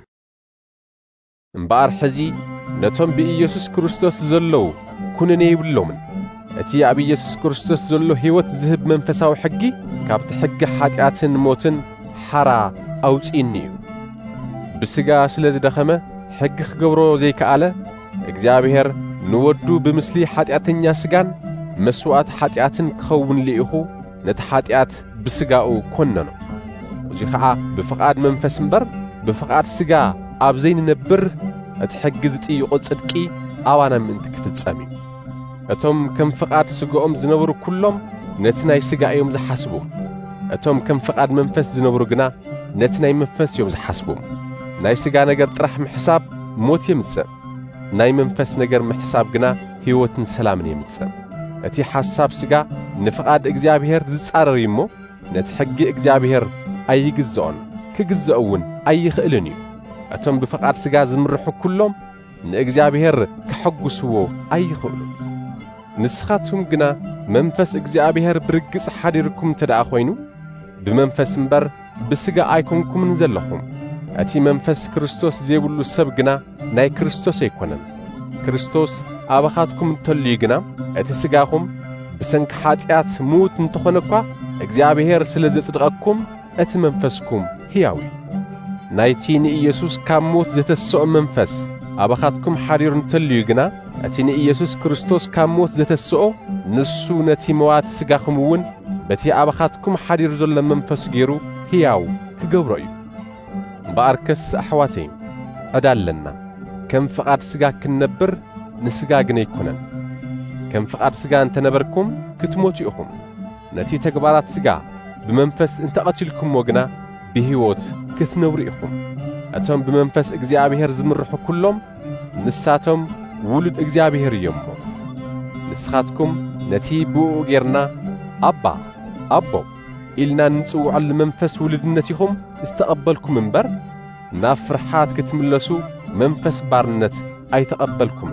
مبار حزي نتم بإيسوس كريستوس زلو كونني يبلومن اتي أبي إيسوس كريستوس زلو هيوت زهب منفساو حقي كابت حق حاتياتن موتن حرا أوتينيو بسقا سلز دخمه حق خقبرو زي كآله إجزابهر نودو بمثلي حاتياتن ياسقان مسوات حاتياتن كخون لإخو نتحاتيات بسقاو كوننو وزي خعا بفقاد منفس مبر بفقاد سقا أبزين نبر اتحجزت إيه قصدكي أوانا من تكفت سامي أتوم كم فقاد سقاهم زنبرو كلهم نتناي سقا يوم زحسبهم أتوم كم فقاد منفس زنبرو قنا نتناي منفس يوم زحسبهم ناي سقا نقر طرح محساب موت يمتسم ناي منفس نقر محساب قنا هيوتن سلامن يمتسم أتي حساب سقا نفقاد إجزابهر زصارر يمو نتحقي إجزابهر أي جزون كجزؤون أي خلني أتم بفقار سجاز زمرحو كلهم نإجزابهر كحجسوه أي خلو نسخاتهم جنا منفس إجزابهر برجس حديركم تدع خوينو بمنفس مبر بسجا أيكمكم نزلهم أتي منفس كريستوس زيبلو السب جنا ناي كريستوس يكونن كريستوس أبخاتكم تلي جنا أتي سجاهم بسنك حاتيات موت نتخنقوا إجزابهر سلزت صدقكم أتي منفسكم هياوي نايتين إيسوس كاموت زتسوء منفس أبخاتكم حرير نتليو جنا أتيني إيسوس كريستوس كاموت زتسوء نسو نتي موات سقاكم ون بتي أبخاتكم حرير زل منفس جيرو هياو كجوري بأركس أحواتين أدال لنا كم فقاد سقاك النبر نسقاقنا يكونن كم فقاد سقا انت نبركم كتموتيهم نتي تقبارات سقا بمنفس انت قتلكم وقنا بهيوت كتنبرو إخم أتم بمنفس إجزابهر زمرحو كلهم نساتهم ولد إجزابهر يمو نسخاتكم نتي بو غيرنا أبا أبو إلنا نسوع المنفس ولدنتهم استقبلكم منبر نافرحات كتملسو منفس بارنت أي تقبلكم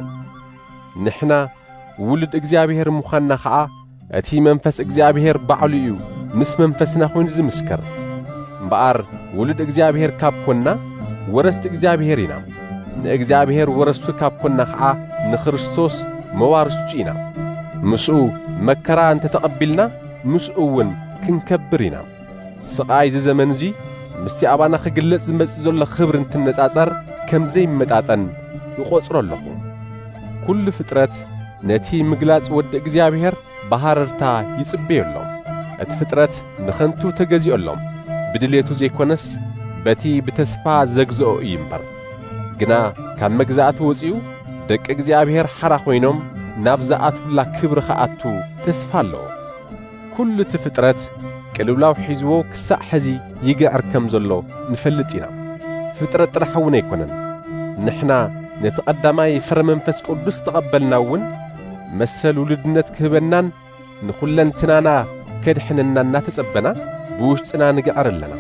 نحنا ولد إجزابهر مخانا خعا أتي منفس إجزابهر بعليو مس منفسنا خوين زمسكر بار ولد إجزابهر كابكونا ورست إجزابهرنا نإجزابهر ورستو كابكونا خعا نخرستوس موارستونا مسؤو مكرا أنت تقبلنا مسؤون كنكبرنا سقاي زمن جي مستي أبانا خجلت زمز زول خبر انت النتاثر كم زي متعطن يقصر لكم كل فترات نتي مجلات ود إجزابهر بهاررتا يصبي لهم اتفترات نخنتو تجزي لهم بدليتو زي كونس بتي بتسفا زغزو يمبر جنا كان مجزات وصيو دك إجزابهر حرا خوينهم نابزات لا كبر خاطو تسفالو كل تفترات كلولاو حيزو كسا حزي يقعر كم زلو نفلتينا فترة رحونا يكونن نحنا نتقدماي فرمنفس قدس تقبلناون مسل ولدنت كهبنان نخلن تنانا كدحننا ناتسبنا بوشتنا نقعر لنا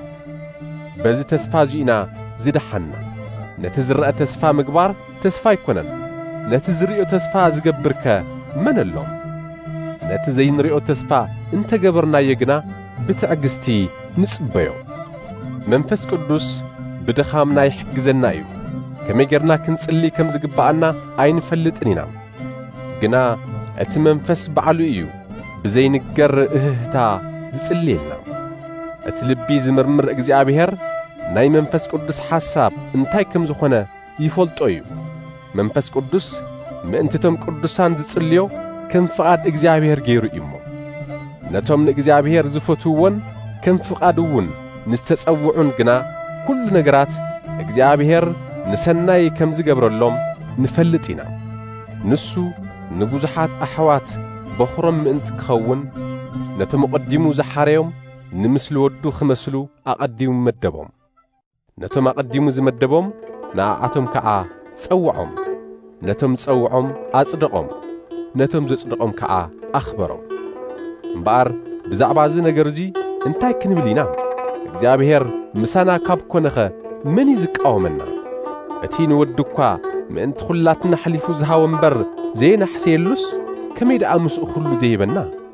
بزي تسفازينا زدحنا نتزرق تسفا مقبار تسفا يكونن نتزرق تسفا زقبرك من اللوم نتزين ريو تسفا انت قبرنا يقنا بتعقستي نسبيو منفس قدس بدخامنا يحجزنا يو كما يقرنا كنسلي كم زقبعنا عين فلتنينا قنا ات منفس بعلو ايو بزين قر اهتا زسلينا اتلبي زمرمر اجزابهر ناي منفس قدس حساب انتاي كم زخونا يفولطو ايو منفس قدس ما انتتم قدسان زسليو كم فقاد اجزابهر غيرو يمو نتوم نجزابهر زفتوون كم فقادون نستتصوعون قنا كل نجرات اجزابهر نسناي كم زقبرلهم نفلتينا نسو نبوزحات أحوات بخرم انت كخون نتم قدمو زحاريهم نمسلو ودو خمسلو أقدمو مدبهم نتم أقدمو زمدبهم ناعتم كعا تسوعهم نتم تسوعهم أصدقهم نتم زصدقهم كعا أخبرهم مبار بزعبازي نجرزي انتاي كنبلينا እግዚአብሔር ምሳና ካብ ኮነኸ ምን ይዝቃወመና እቲ ንወድኳ ምእንቲ ኩላትና ሓሊፉ ዝሃወ እምበር ዘይናሕሰየሉስ ከመይ ደኣ ምስኡ ኩሉ ዘይበና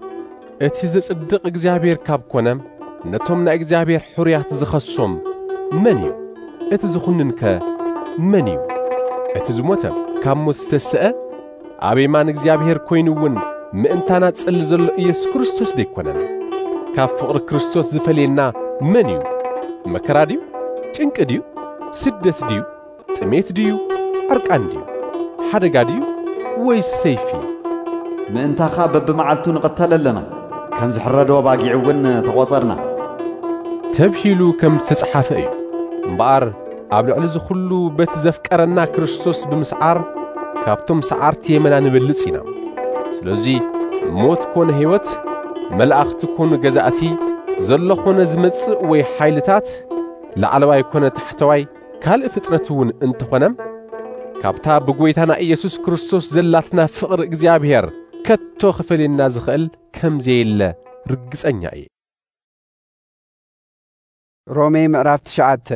እቲ ዘጽድቕ እግዚአብሔር ካብ ኮነ ነቶም ናይ እግዚአብሔር ሕርያት ዝኸሶም መን እዩ እቲ ዝኹንንከ መን እዩ እቲ ዝሞተ ካብ ሞት ዝተስአ ኣበይማን እግዚአብሔር ኮይኑውን ምእንታና ጽል ዘሎ ኢየሱስ ክርስቶስ ደይኮነን ካብ ፍቕሪ ክርስቶስ ዝፈልየና من يو مكرا ديو ጭንቅ ديو سدس ديو ጥሜት ديو عرقان ديو حدقا ديو ويس سيفي ምእንታኻ በብመዓልቱ ንቀተለለና ከም ዝሕረዶ ባጊዕውን ተቆጸርና ተብሂሉ ከም ተጻሓፈ እዩ እምበኣር ኣብ ልዕሊ ዝኹሉ በት ዘፍቀረና ክርስቶስ ብምስዓር ካብቶም ሰዓርቲ የመና ንበልጽ ኢና ስለዚ ሞት ኮነ ህይወት መላእኽቲ ኮነ ገዛእቲ ዘሎ ኾነ ዝመጽእ ወይ ሓይልታት ላዕለዋይ ኮነ ታሕተዋይ ካልእ ፍጥረቱን እንተኾነም ካብታ ብጎይታና ኢየሱስ ክርስቶስ ዘላትና ፍቕሪ እግዚአብሔር ከቶ ክፈልየና ዝኽእል ከም ዘየለ ርግጸኛ እየ ሮሜ ምዕራፍ ትሽዓተ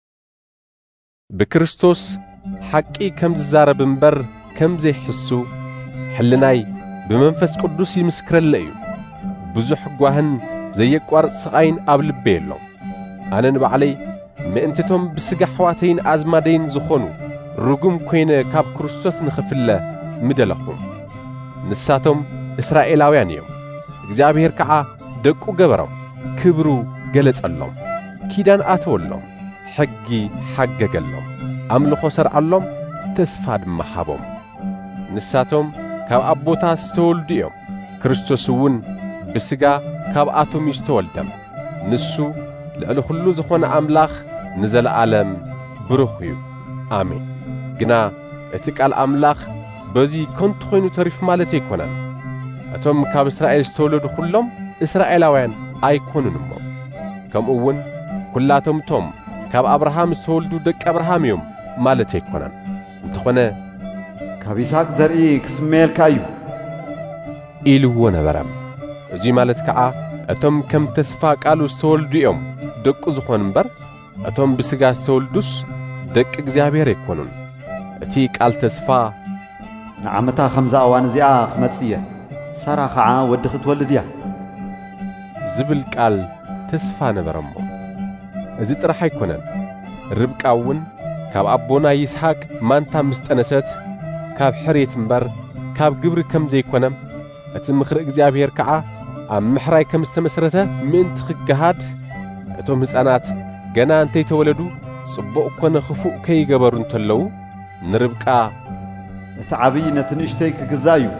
ብክርስቶስ ሓቂ ከም ዝዛረብ እምበር ከም ዘይሕሱ ሕልናይ ብመንፈስ ቅዱስ ይምስክረለ እዩ ብዙሕ ጓህን ዘየቋርጽ ስቃይን ኣብ ልቤ የሎም ኣነ ንባዕለይ ምእንትቶም ብስጋ ሕዋተይን ኣዝማደይን ዝኾኑ ርጉም ኮይነ ካብ ክርስቶስ ንኽፍለ ምደለኹም ንሳቶም እስራኤላውያን እዮም እግዚአብሔር ከዓ ደቁ ገበሮም ክብሩ ገለጸሎም ኪዳን ኣተወሎም ሕጊ ሓገገሎም ኣምልኾ ሰርዓሎም ተስፋ ድማ ሃቦም ንሳቶም ካብ ኣቦታት ዝተወልዱ እዮም ክርስቶስ እውን ብስጋ ካብ ኣቶም ይስተወልደም ንሱ ልዕሊ ኩሉ ዝኾነ ኣምላኽ ንዘለዓለም ብሩኽ እዩ ኣሜን ግና እቲ ቃል ኣምላኽ በዚ ከንቱ ኮይኑ ተሪፍ ማለት ኣይኮነን እቶም ካብ እስራኤል ዝተወለዱ ኩሎም እስራኤላውያን ኣይኮኑን እሞ ከምኡ እውን كلاتهم توم كاب أبراهام استولدو دك أبراهام يوم مالتي كونان انتخونا كاب إسحاق زرعي كسميل كايو إلو نبرم زي مالت كعا أتم كم تسفا قالو استولدو يوم دك زخون مبر أتم بسقا استولدوس دك اجزابير يكونون أتي قال تسفا نعمتا خمزة أوان زيا خمتسية سارا خعا ودخ تولديا زبل قال تسفا نبرمو ازي طرح يكونن ربقاون كاب ابونا يسحاق مانتا مستنست كاب حريت مبر كاب جبر كم زي كونم اتمخر اغزابير كعا ام محراي كم استمسرته من تخجهاد اتوم حصانات ገና انت يتولدو صبو كون خفو كي جبرو انتلو نربقا تعبي نتنشتي كغزايو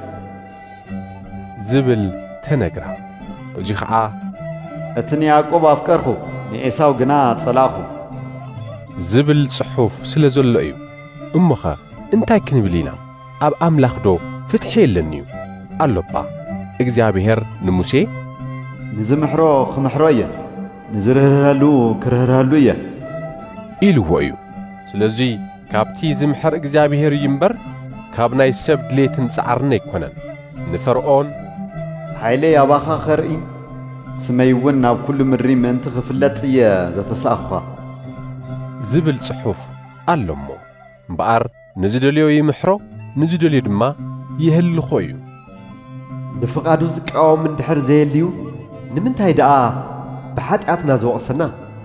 زبل تنغرا وجي خعا اتني يعقوب افكرخو نعيساو غنا صلاخو زبل صحوف سلازلو ايو امخا انتاي كنبلينا اب املاخ دو فتحي لنيو اللوبا اغزابير نموسي نزمحرو خمحرويه نزرهرالو كرهرالو يه إلو ايو سلازي كابتي زمحر اغزابير يمبر كابناي سب دليتن صعرنا يكونن نفرعون حيلي اباخا خرئي سميون ناب كل مري من تخفلت يه زتساخا زبل صحوف اللمو مبار نزدليو يمحرو نزدليو دما يهل خويو نفقادو زقاو من دحر زيليو نمنتاي دعا بحاتاتنا زوقسنا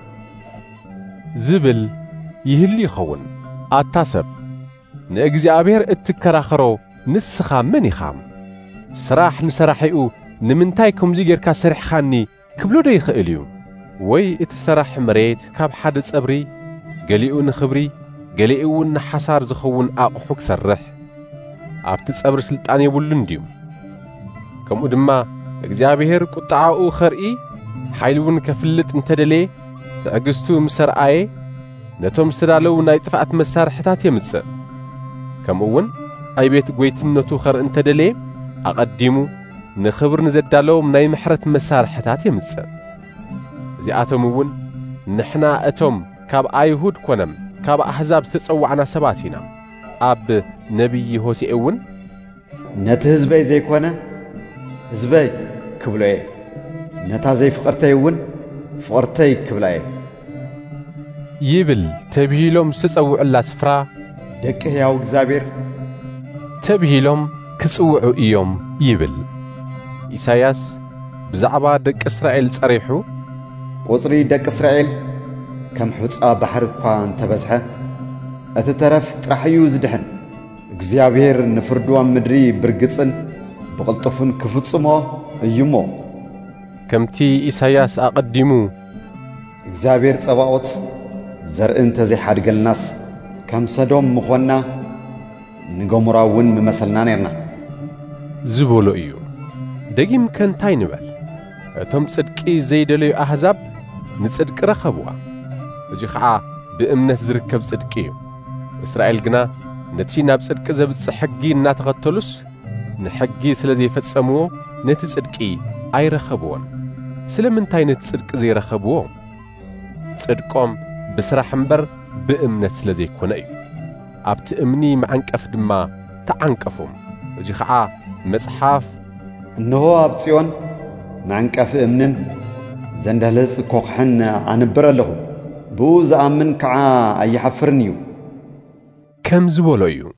زبل يهل يخون اتاسب نእግዚአብሔር እትከራኸሮ ንስኻ ምን ይኻም ስራሕ ንሰራሕኡ ንምንታይ ከምዚ ጌርካ ሰሪሕኻኒ ክብሎ ዶ ይኽእል እዩ ወይ እቲ ስራሕ መሬት ካብ ሓደ ጸብሪ ገሊኡ ንኽብሪ ገሊኡ ንሓሳር ዝኸውን ኣቑሑ ክሰርሕ ኣብቲ ጸብሪ ስልጣን የብሉን ድዩ ከምኡ ድማ እግዚኣብሔር ቁጣዓኡ ኸርኢ ሓይሉን ከፍልጥ እንተደለየ ትዕግስቱ ምሰርኣየ ነቶም ዝተዳለው ናይ ጥፍኣት መሳርሕታት የምጽእ ከምኡውን ኣይቤት ጎይትነቱ ኸር እንተደለየ ኣቐዲሙ ንኽብር ንዘዳለዎም ናይ ምሕረት መሳርሕታት የምጽእ እዚኣቶም እውን ንሕና እቶም ካብ ኣይሁድ ኮነም ካብ ኣሕዛብ ዝተጸዋዕና ሰባት ኢና ኣብ ነቢይ ሆሴዕ እውን ነቲ ህዝበይ ዘይኮነ ህዝበይ ክብሎ እየ ነታ ዘይፍቕርተይ እውን ፍቕርተይ ክብላ እየ ይብል ተብሂሎም ዝተጸውዑላ ስፍራ ደቂ ሕያው እግዚአብሔር ተብሂሎም ክጽውዑ እዮም ይብል ኢሳይያስ ብዛዕባ ደቂ እስራኤል ጸሪሑ ቁጽሪ ደቂ እስራኤል ከም ሕፃ ባሕር እኳ እንተበዝሐ እቲ ተረፍ ጥራሕዩ ዝድሕን እግዚአብሔር ንፍርድዋን ምድሪ ብርግጽን ብቕልጡፍን ክፍጽሞ እዩሞ ከምቲ ኢሳይያስ ኣቐዲሙ እግዚአብሔር ጸባኦት ዘርእን ተዘይሓድገልናስ ከም ሰዶም ምኾና ንገሞራ እውን ምመሰልና ነርና ዝበሎ እዩ ደጊም ከንታይ ንበል እቶም ጽድቂ ዘይደለዩ ኣሕዛብ ንጽድቂ ረኸብዋ እዚ ኸዓ ብእምነት ዝርከብ ጽድቂ እዩ እስራኤል ግና ነቲ ናብ ጽድቂ ዘብጽሕ ሕጊ እናተኸተሉስ ንሕጊ ስለ ዘይፈጸምዎ ነቲ ጽድቂ ኣይረኸብዎን ስለምንታይ ነቲ ጽድቂ ዘይረኸብዎ ጽድቆም ብስራሕ እምበር بإمنت سلذي كوني أبت إمني معنقف دما تعنقفهم وجي خعا مصحاف إنه أبتيون معنقف إمنن زندهلس كوخحن عنبر له بوز أمن كعا أي حفرنيو كم زبوليو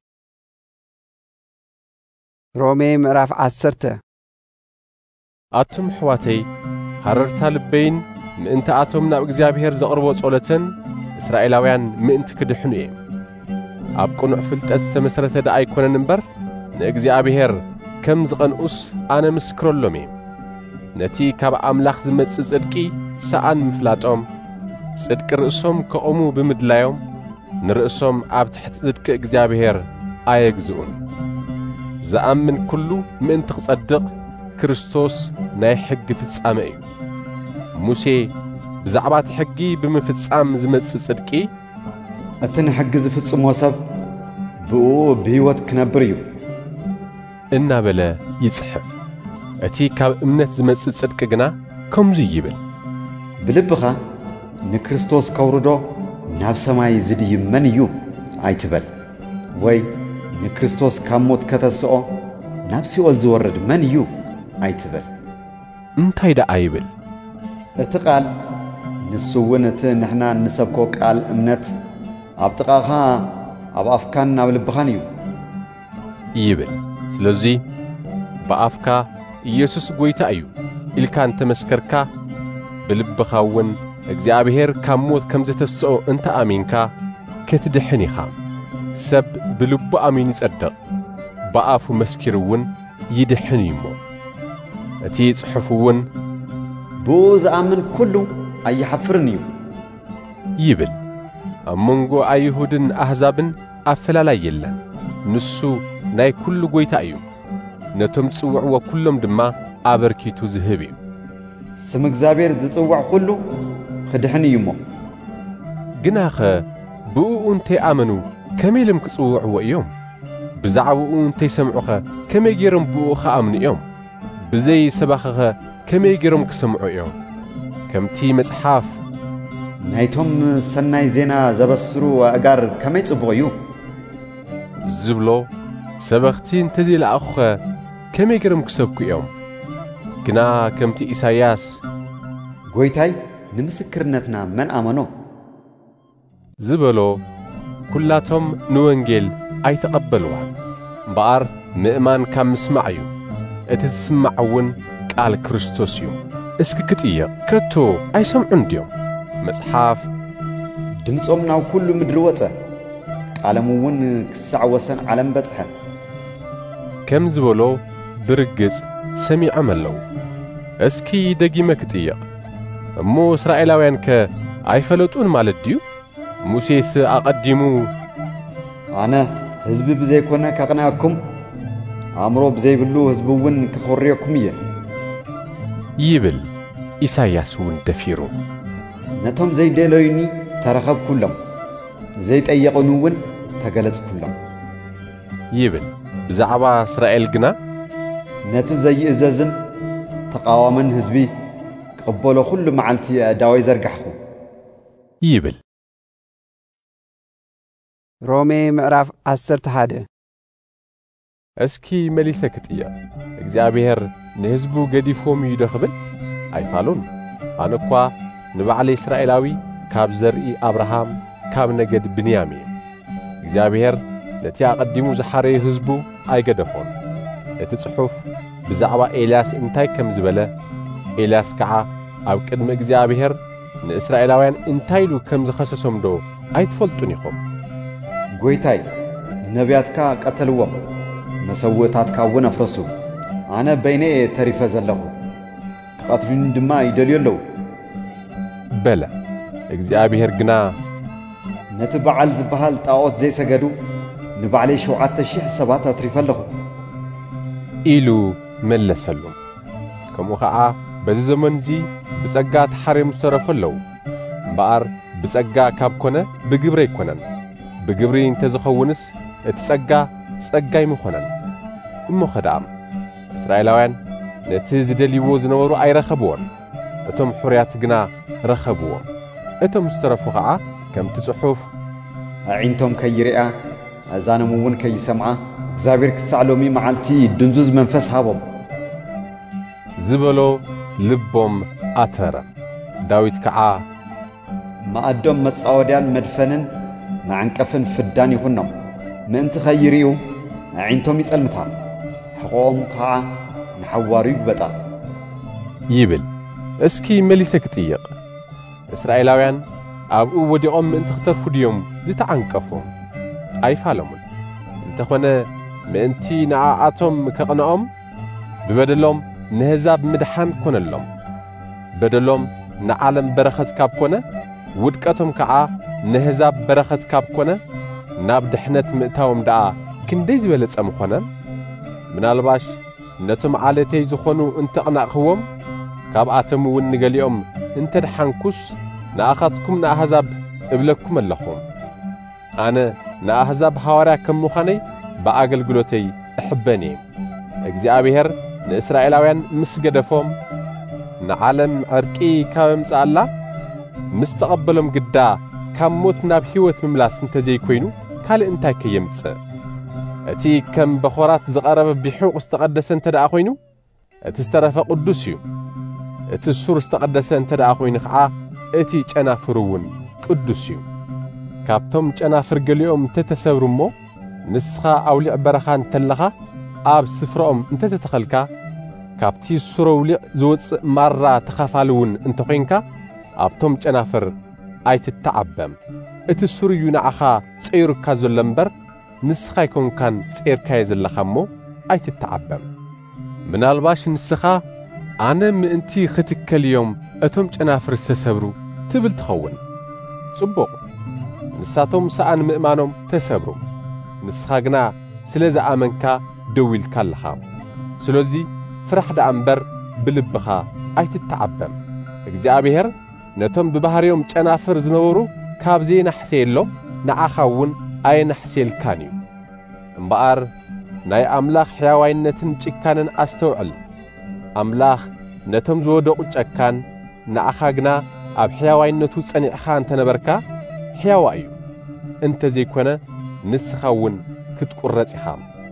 رومي مراف عسرته أتم حواتي هررتا لبين ምእንቲ ኣቶም ናብ እግዚአብሔር ዘቕርቦ ጸሎትን እስራኤላውያን ምእንቲ ክድሕኑ እዮም ኣብ ቁኑዕ ፍልጠት ዝተመሰረተ ዳ ኣይኮነን እምበር ንእግዚአብሔር ከም ዝቐንኡስ ኣነ ምስክረሎም እየ ነቲ ካብ ኣምላኽ ዝመጽእ ጽድቂ ሰኣን ምፍላጦም ጽድቂ ርእሶም ከኦሙ ብምድላዮም ንርእሶም ኣብ ትሕቲ ጽድቂ እግዚአብሔር ኣየግዝኡን ዝኣምን ኩሉ ምእንቲ ክጸድቕ ክርስቶስ ናይ ሕጊ ፍጻመ እዩ ሙሴ ብዛዕባት ሕጊ ብምፍጻም ዝመጽእ ጽድቂ እትን ሕጊ ዝፍጽሞ ሰብ ብኡ ብህይወት ክነብር እዩ እናበለ ይጽሕፍ እቲ ካብ እምነት ዝመጽእ ጽድቂ ግና ከምዚ ይብል ብልብኻ ንክርስቶስ ከውርዶ ናብ ሰማይ ዝድይ መን እዩ ኣይትበል ወይ ንክርስቶስ ካብ ሞት ከተስኦ ናብ ሲኦል ዝወርድ መን እዩ ኣይትበል እንታይ ደኣ ይብል እቲ ቃል ንሱ እውን እቲ ንሕና ንሰብኮ ቃል እምነት ኣብ ጥቓኻ ኣብ ኣፍካን ናብ ልብኻን እዩ ይብል ስለዚ በኣፍካ ኢየሱስ ጐይታ እዩ ኢልካ እንተመስከርካ ብልብኻ እውን እግዚአብሔር ካብ ሞት ከም ዝተስኦ እንተ ኣሚንካ ክትድሕን ኢኻ ሰብ ብልቡ ኣሚኑ ይጸድቕ በኣፉ መስኪር እውን ይድሕን እዩ እሞ እቲ ጽሑፍ እውን ብኡ ዝኣምን ኩሉ ኣይሓፍርን እዩ ይብል ኣብ መንጎ ኣይሁድን ኣሕዛብን ኣፈላላይ የለን ንሱ ናይ ኩሉ ጐይታ እዩ ነቶም ጽውዕዎ ኩሎም ድማ ኣበርኪቱ ዝህብ እዩ ስም እግዚአብሔር ዝጽዋዕ ኩሉ ክድሕን እዩ እሞ ግናኸ ብኡ እንተይኣመኑ ከመይ ኢሎም ክጽውዕዎ እዮም ብዛዕባኡ እንተይሰምዑኸ ከመይ ገይሮም ብኡ ኸኣምኑ እዮም ብዘይ ሰባኸኸ ከመይ ገይሮም ክሰምዑ እዮም ከምቲ መጽሓፍ ናይቶም ሰናይ ዜና ዘበስሩ ኣእጋር ከመይ ጽቡቕ እዩ ዝብሎ ሰበኽቲ እንተዘይለኣኹኸ ከመይ ገይሮም ክሰብኩ እዮም ግና ከምቲ ኢሳይያስ ጐይታይ ንምስክርነትና መን ኣመኖ ዝበሎ ኩላቶም ንወንጌል ኣይተቐበልዋን እምበኣር ምእማን ካብ ምስማዕ እዩ እቲ ዝስማዕ እውን ቃል ክርስቶስ እዩ እስኪ ክጥየቕ ከቶ ኣይሰምዑን ድዮም መጽሓፍ ድምፆም ናብ ኩሉ ምድሪ ወፀ ቃሎም እውን ክሳዕ ወሰን ዓለም በጽሐ ከም ዝበሎ ብርግጽ ሰሚዖም ኣለዉ እስኪ ደጊመ ክጥየቕ እሞ እስራኤላውያን ከ ኣይፈለጡን ማለት ድዩ ሙሴስ ኣቐዲሙ ኣነ ህዝቢ ብዘይኮነ ካቕናኩም ኣእምሮ ብዘይብሉ ህዝቢ እውን ክኾርየኩም እየ ይብል ኢሳይያስ እውን ደፊሩ ነቶም ዘይደለዩኒ ተረኸብኩሎም ዘይጠየቑን እውን ተገለጽኩሎም ይብል ብዛዕባ እስራኤል ግና ነቲ ዘይእዘዝን ተቃዋመን ህዝቢ ክቕበሎ ኩሉ መዓልቲ ኣዳወይ ዘርጋሕኹ ይብል ሮሜ ምዕራፍ ዓሰርተ ሓደ እስኪ መሊሰ ክጥየቕ እግዚአብሔር ንህዝቡ ገዲፎም እዩ ዶ ክብል ኣይፋሉን ኣነ እኳ ንባዕለ እስራኤላዊ ካብ ዘርኢ አብርሃም ካብ ነገድ ብንያሚን እግዚአብሔር ነቲ ኣቐዲሙ ዝሓረየ ህዝቡ ኣይገደፎን እቲ ጽሑፍ ብዛዕባ ኤልያስ እንታይ ከም ዝበለ ኤልያስ ከዓ ኣብ ቅድሚ እግዚአብሔር ንእስራኤላውያን እንታይ ኢሉ ከም ዝኸሰሶም ዶ ኣይትፈልጡን ኢኹም ጐይታይ ነቢያትካ ቀተልዎም መሰውእታትካ እውን ኣፍረሱ ኣነ በይነየ ተሪፈ ዘለኹ ክቐትሉኒ ድማ ይደልዩ ኣለዉ በለ እግዚአብሔር ግና ነቲ በዓል ዝበሃል ጣዖት ዘይሰገዱ ንባዕለይ ሸውዓተ ሽሕ ሰባት ኣትሪፈ ኣለኹ ኢሉ መለሰሉ ከምኡ ከዓ በዚ ዘመን እዚ ብጸጋ ተሓሪሙ ዝተረፉ ኣለዉ እምበኣር ብጸጋ ካብ ኮነ ብግብሪ ኣይኮነን ብግብሪ እንተዝኸውንስ እቲ ጸጋ ጸጋ ይምኾነን እሞ ኸዳኣም እስራኤላውያን ነቲ ዝደልይዎ ዝነበሩ ኣይረኸብዎን እቶም ሕርያት ግና ረኸብዎም እቶም ዝተረፉ ከዓ ከምቲ ጽሑፍ ኣዒንቶም ከይርያ ኣዛኖም እውን ከይሰምዓ እግዚአብሔር ክሳዕ ሎሚ መዓልቲ ድንዙዝ መንፈስ ሃቦም ዝበሎ ልቦም ኣተረ ዳዊት ከዓ ማኣዶም መጻወድያን መድፈንን መዓንቀፍን ፍዳን ይኹኖም ምእንቲ ኸይርዩ ኣዒንቶም ይጸልምታ ሕቖኦም ከዓ ንሓዋሩ ይግበጣ ይብል እስኪ መሊሰ ክጥየቕ እስራኤላውያን ኣብኡ ወዲቖም ምእንቲ ኽተርፉ ድዮም ዝተዓንቀፎም ኣይፋሎምን እንተኾነ ምእንቲ ንዓኣቶም ከቕንኦም ብበደሎም ንህዛብ ምድሓን ኮነሎም በደሎም ንዓለም በረኸት ካብ ኮነ ውድቀቶም ከዓ ንህዛብ በረኸት ካብ ኮነ ናብ ድሕነት ምእታዎም ደኣ ክንደይ ዝበለጸ ምኾነ ምናልባሽ ነቶም ዓለተይ ዝኾኑ እንተቕናቕኽዎም ካብኣቶም እውን ንገሊኦም እንተድሓንኩስ ንኣኻትኩም ንኣሕዛብ እብለኩም ኣለኹም ኣነ ንኣሕዛብ ሐዋርያ ከም ምዃነይ ብኣገልግሎተይ እሕበን እየ እግዚአብሔር ንእስራኤላውያን ምስ ገደፎም ንዓለም ዕርቂ ካብ ምጻኣላ مستقبلهم قدا كم موت ناب حيوت مملاس انتزي كوينو كال انتاي كيمتص اتي كم بخورات زقرب بحقوق استقدس انت دا اخوينو اتسترف قدوسيو اتسور استقدس انت دا اخوين خعا اتي ጨናፍሩውን ቅዱስዩ ካብቶም ጨናፍር ገሊኦም ተተሰብሩሞ ንስኻ አውሊዕ በረኻን ተለኻ ኣብ ስፍራኦም እንተተተኸልካ ካብቲ ሱረውሊዕ ዝወፅእ ማራ ተኻፋልውን እንተ ኮይንካ ኣብቶም ጨናፍር ኣይትተዓበም እቲ ሱርዩ ንዓኻ ጸይሩካ ዘሎ እምበር ንስኻ ይኮንካን ጸይርካየ ዘለኻሞ ኣይትተዓበም ምናልባሽ ንስኻ ኣነ ምእንቲ ክትከልዮም እቶም ጨናፍር ዝተሰብሩ ትብል ትኸውን ጽቡቕ ንሳቶም ሰኣን ምእማኖም ተሰብሩ ንስኻ ግና ስለ ዝኣመንካ ደው ኢልካ ኣለኻ ስለዚ ፍራሕ ዳ እምበር ብልብኻ ኣይትተዓበም እግዚአብሔር ነቶም ብባህርዮም ጨናፍር ዝነበሩ ካብ ዘይናሕሰየሎም ንዓኻ እውን ኣይናሕሰየልካን እዩ እምበኣር ናይ ኣምላኽ ሕያዋይነትን ጭካንን ኣስተውዕል ኣምላኽ ነቶም ዝወደቁ ጨካን ንዓኻ ግና ኣብ ሕያዋይነቱ ጸኒዕኻ እንተነበርካ ሕያዋ እዩ እንተ ዘይኮነ ንስኻ እውን ክትቁረጽ ኢኻ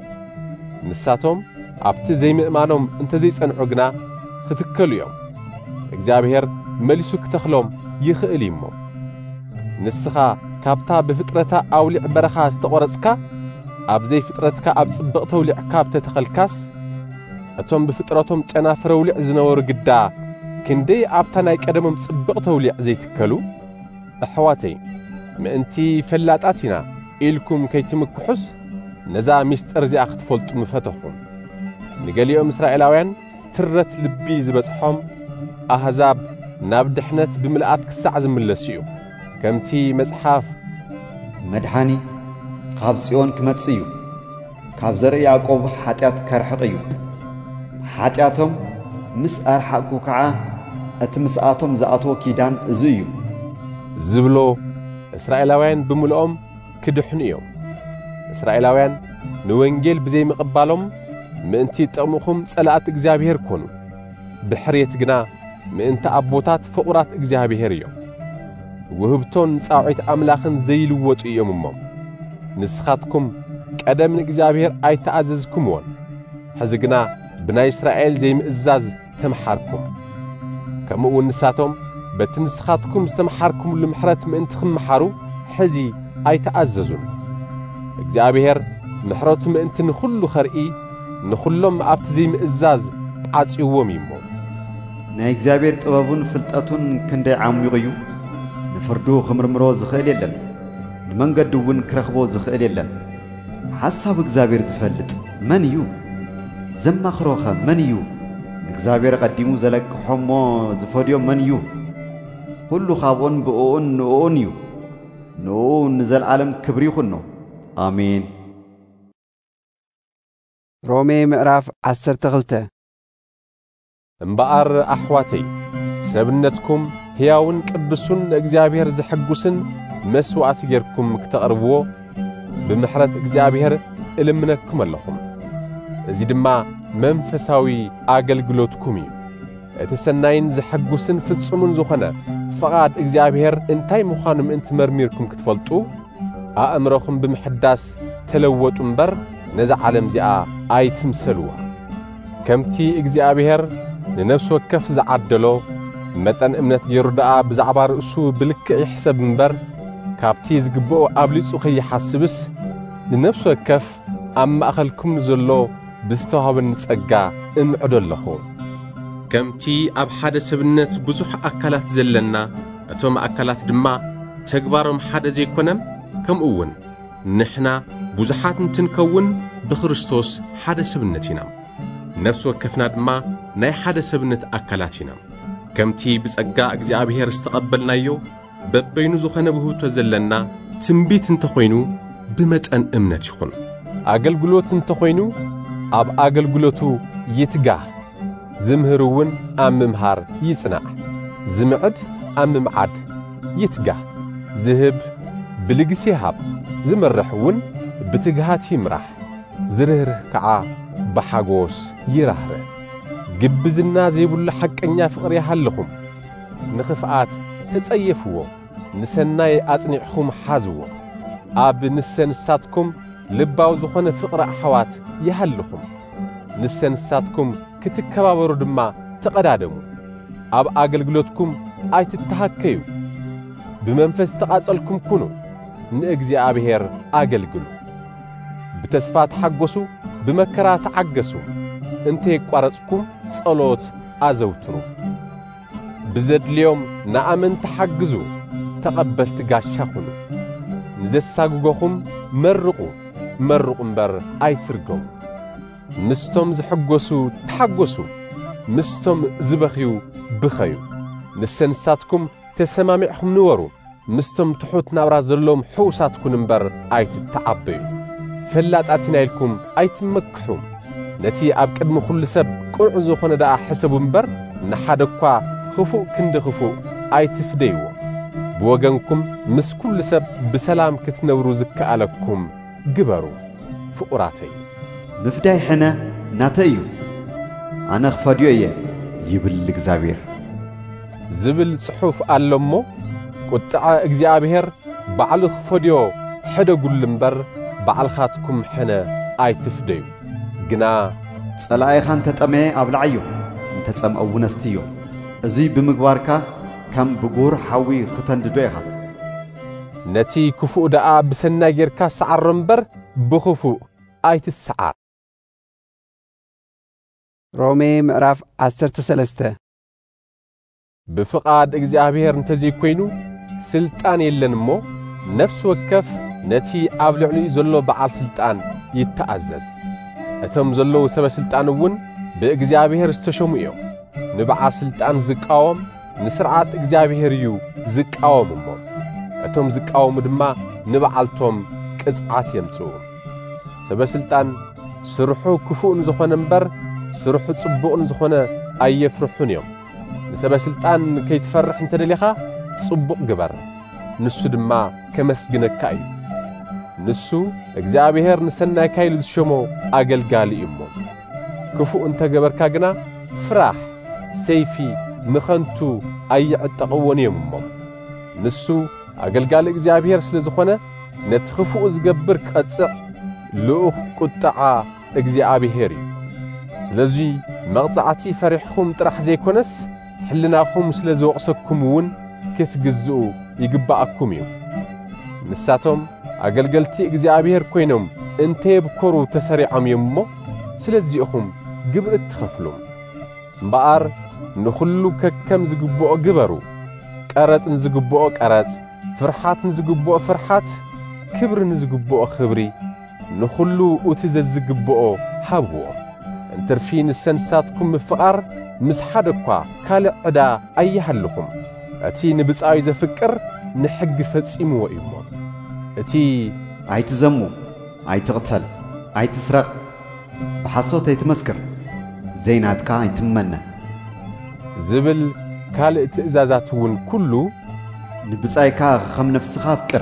ንሳቶም ኣብቲ ዘይምእማኖም እንተ ዘይጸንዑ ግና ክትከሉ እዮም እግዚአብሔር መሊሱ ክተኽሎም ይኽእል እሞ ንስኻ ካብታ ብፍጥረታ ኣውሊዕ በረኻ ዝተቆረጽካ ኣብ ዘይፍጥረትካ ኣብ ጽብቕተ ውሊዕ ካብ ተተኸልካስ እቶም ብፍጥረቶም ጨናፍረ ውሊዕ ዝነበሩ ግዳ ክንደይ ኣብታ ናይ ቀደሞም ጽብቕተ ውሊዕ ዘይትከሉ ኣሕዋተይ ምእንቲ ፈላጣት ኢና ኢልኩም ከይትምክሑስ ነዛ ሚስጥር እዚኣ ክትፈልጡ ምፈተኹም ንገሊኦም እስራኤላውያን ትረት ልቢ ዝበጽሖም ኣሕዛብ ናብ ድሕነት ብምልኣት ክሳዕ ዝምለሱ እዩ ከምቲ መጽሓፍ መድኃኒ ካብ ጽዮን ክመጽእ እዩ ካብ ዘርኢ ያዕቆብ ኃጢአት ከርሕቕ እዩ ኃጢአቶም ምስ ኣርሓቅኩ ከዓ እቲ ምስኣቶም ዝኣተወ ኪዳን እዚ እዩ ዝብሎ እስራኤላውያን ብምልኦም ክድሕኑ እዮም እስራኤላውያን ንወንጌል ብዘይ ምቕባሎም ምእንቲ ጠቕሙኹም ጸላእት እግዚአብሔር ኮኑ ብሕርየት ግና ምእንቲ ኣቦታት ፍቑራት እግዚአብሔር እዮም ውህብቶን ጻውዒት ኣምላኽን ዘይልወጡ እዮም እሞ ንስኻትኩም ቀደም ንእግዚአብሔር ኣይተኣዘዝኩምዎን ሕዚ ግና ብናይ እስራኤል ዘይምእዛዝ ተምሓርኩም ከምኡውን ንሳቶም በቲ ንስኻትኩም ዝተምሓርኩምሉ ምሕረት ምእንቲ ክምሓሩ ሕዚ ኣይተኣዘዙን እግዚአብሔር ምሕረቱ ምእንቲ ንኹሉ ኸርኢ ንኹሎም ኣብቲ ዘይምእዛዝ ጣጺዎም እሞ ናይ እግዚአብሔር ጥበቡን ፍልጠቱን ክንደይ ዓሚቑ እዩ ንፍርዱ ክምርምሮ ዝኽእል የለን ንመንገዱ እውን ክረኽቦ ዝኽእል የለን ሓሳብ እግዚአብሔር ዝፈልጥ መን እዩ ዘማኽሮኸ መን እዩ ንእግዚአብሔር ቀዲሙ ዘለቅሖሞ ዝፈድዮም መን እዩ ኩሉ ካብኦን ብኦን ንኦን እዩ ንኡ ንዘለዓለም ክብሪ ይኹኖ አሜን ሮሜ ምዕራፍ ዓሰርተ ክልተ እምበኣር ኣሕዋተይ ሰብነትኩም ሕያውን ቅዱስን እግዚአብሔር ዝሕጉስን መስዋዕት ጌርኩም ክተቕርብዎ ብምሕረት እግዚአብሔር እልምነኩም ኣለኹም እዚ ድማ መንፈሳዊ ኣገልግሎትኩም እዩ እቲ ሰናይን ዝሕጉስን ፍጹምን ዝኾነ ፈቓድ እግዚአብሔር እንታይ ምዃኑ ምእንቲ መርሚርኩም ክትፈልጡ ኣእምሮኹም ብምሕዳስ ተለወጡ እምበር ነዛ ዓለም እዚኣ ኣይትምሰልዋ ከምቲ እግዚአብሔር ንነፍሲ ወከፍ ዝዓደሎ መጠን እምነት ገይሩ ደኣ ብዛዕባ ርእሱ ብልክዕ ይሕሰብ እምበር ካብቲ ዝግብኦ ኣብሊጹ ከይሓስብስ ንነፍሲ ወከፍ ኣብ ማእኸልኩም ዘሎ ብዝተዋህበኒ ጸጋ እምዕዶ ኣለኹ ከምቲ ኣብ ሓደ ሰብነት ብዙሕ ኣካላት ዘለና እቶም ኣካላት ድማ ተግባሮም ሓደ ዘይኮነም ከምኡውን ንሕና ብዙሓት እንትንከውን ብክርስቶስ ሓደ ሰብነት ኢና ነፍሲ ወከፍና ድማ ናይ ሓደ ሰብነት ኣካላት ኢና ከምቲ ብጸጋ እግዚአብሔር ዝተቐበልናዮ በበይኑ ዝኾነ ብህውቶ ዘለና ትንቢት እንተኾይኑ ብመጠን እምነት ይኹን ኣገልግሎት እንተኾይኑ ኣብ ኣገልግሎቱ ይትጋህ ዝምህርውን ኣብ ምምሃር ይጽናዕ ዝምዕድ ኣብ ምምዓድ ይትጋህ ዝህብ ብልግሲ ይሃብ ዝመርሕውን ብትግሃት ይምራሕ ዝርህርህ ከዓ ብሓጎስ ይራህርህ ግብዝና ዘይብሉ ሓቀኛ ፍቕሪ ይሃለኹም ንኽፍኣት تጸيفዎ نسناي أصنعكم حازዎ أب نسنساتكم لباو زخونه فقر أحوات يهلكم نسنساتكم كتكبابرو دما تقدادمو أب أغلغلوتكم أي تتحكيو بمنفس تقاصلكم كونو نእግዚአብሔር አገልግሉ بتسفات حقسو بمكرات عقسو انت يقارصكم ጸሎት አዘውትሩ بزدليوم نأمن تحقزو تقبلت ጋሻ ሁኑ نزساغوكم مرقو مرقو امبر አይትርገው مستم زحقسو تحقسو مستم زبخيو بخيو نسنساتكم تسمامعكم نورو مستم تحوت نابرا زلوم حوساتكم امبر አይትተዓበዩ فلاتاتنا لكم አይትመክሑም نتي أب قدم كل سب قرع زخونه دا حسبو امبر نحدكوا خفو كند خفو አይትፍደይዎ بوغنكم مس كل سب بسلام كتنورو زكالكم ግበሩ فقراتي مفداي حنا ناتيو أنا خفاديو يه يبل እግዚአብሔር زبل صحف ألمو قطع እግዚአብሔር بعل خفاديو حدا قل امبر بعلخاتكم حنا አይትፍደዩ ግና ጸላኢ ኻንተ ጠመየ ኣብላዕዮ እንተ ጸምአው ነስትዮ እዚ ብምግባርካ ከም ብጉር ሓዊ ኽተንድዶ ኢኻ ነቲ ክፉእ ደኣ ብሰናይ ጌርካ ሰዓር እምበር ብኽፉእ ኣይትሰዓር ሮሜ ምዕራፍ ዓሰርተ ሰለስተ بفقاد እግዚአብሔር እንተዘይ ኮይኑ ስልጣን የለንሞ ነፍስ ወከፍ ነቲ ኣብ ልዕሊ ዘሎ በዓል ስልጣን ይተኣዘዝ እቶም ዘለው ሰበ ስልጣንውን በእግዚአብሔር ዝተሾሙ እዮም ንበዓል ስልጣን ዝቃወም ንስርዓት እግዚአብሔር እዩ ዝቃወምሞ እቶም ዝቃወሙ ድማ ንበዓልቶም ቅጽዓት የምጽኡ ሰበ ስልጣን ስርሑ ክፉእን ዝኾነ እምበር ስርሑ ጽቡቕን ዝኾነ ኣየፍርሑን እዮም ንሰበ ስልጣን ከይትፈርሕ እንተደሊኻ ጽቡቕ ግበር ንሱ ድማ ከመስግነካ እዩ ንሱ እግዚአብሔር ንሰናይ ካይል ዝሾሞ አገልጋሊ እሞ ክፉእ እንተ ገበርካ ግና ፍራህ ሰይፊ ንኸንቱ ኣይዕጠቕዎን እሞ ንሱ አገልጋሊ እግዚአብሔር ስለ ዝኾነ ነቲ ክፉእ ዝገብር ቀጽዕ ልኡኽ ቁጣዓ እግዚአብሔር እዩ ስለዚ መቕጻዕቲ ፈሪሕኩም ጥራሕ ዘይኮነስ ሕልናኹም ስለ ዝወቕሰኩም እውን ክትግዝኡ ይግባአኩም እዩ ንሳቶም አገልገልቲ እግዚአብሔር ኮይኖም እንተ ይብኮሩ ተሰሪዖም የሞ ስለዚእኹም ግብር ትኸፍሉ እምበኣር ንኹሉ ከከም ዝግብኦ ግበሩ ቀረጽን ዝግብኦ ቀረጽ ፍርሓትን ዝግብኦ ፍርሓት ክብርን ዝግብኦ ክብሪ ንኹሉ እቲ ዘዝግብኦ ሃብዎ እንተርፊ ንሰንሳትኩም ምፍቓር ምስ ሓደ እኳ ካልእ ዕዳ ኣይሃልኹም እቲ ንብጻዊ ዘፍቅር ንሕጊ ፈጺምዎ እሞ እቲ ኣይትዘሙ ኣይትቕተል ኣይትስረቕ ብሓሶት ኣይትመስክር ዘይናትካ ኣይትመነ ዝብል ካልእ ትእዛዛት እውን ኩሉ ንብጻይካ ከም ነፍስኻ ፍቅር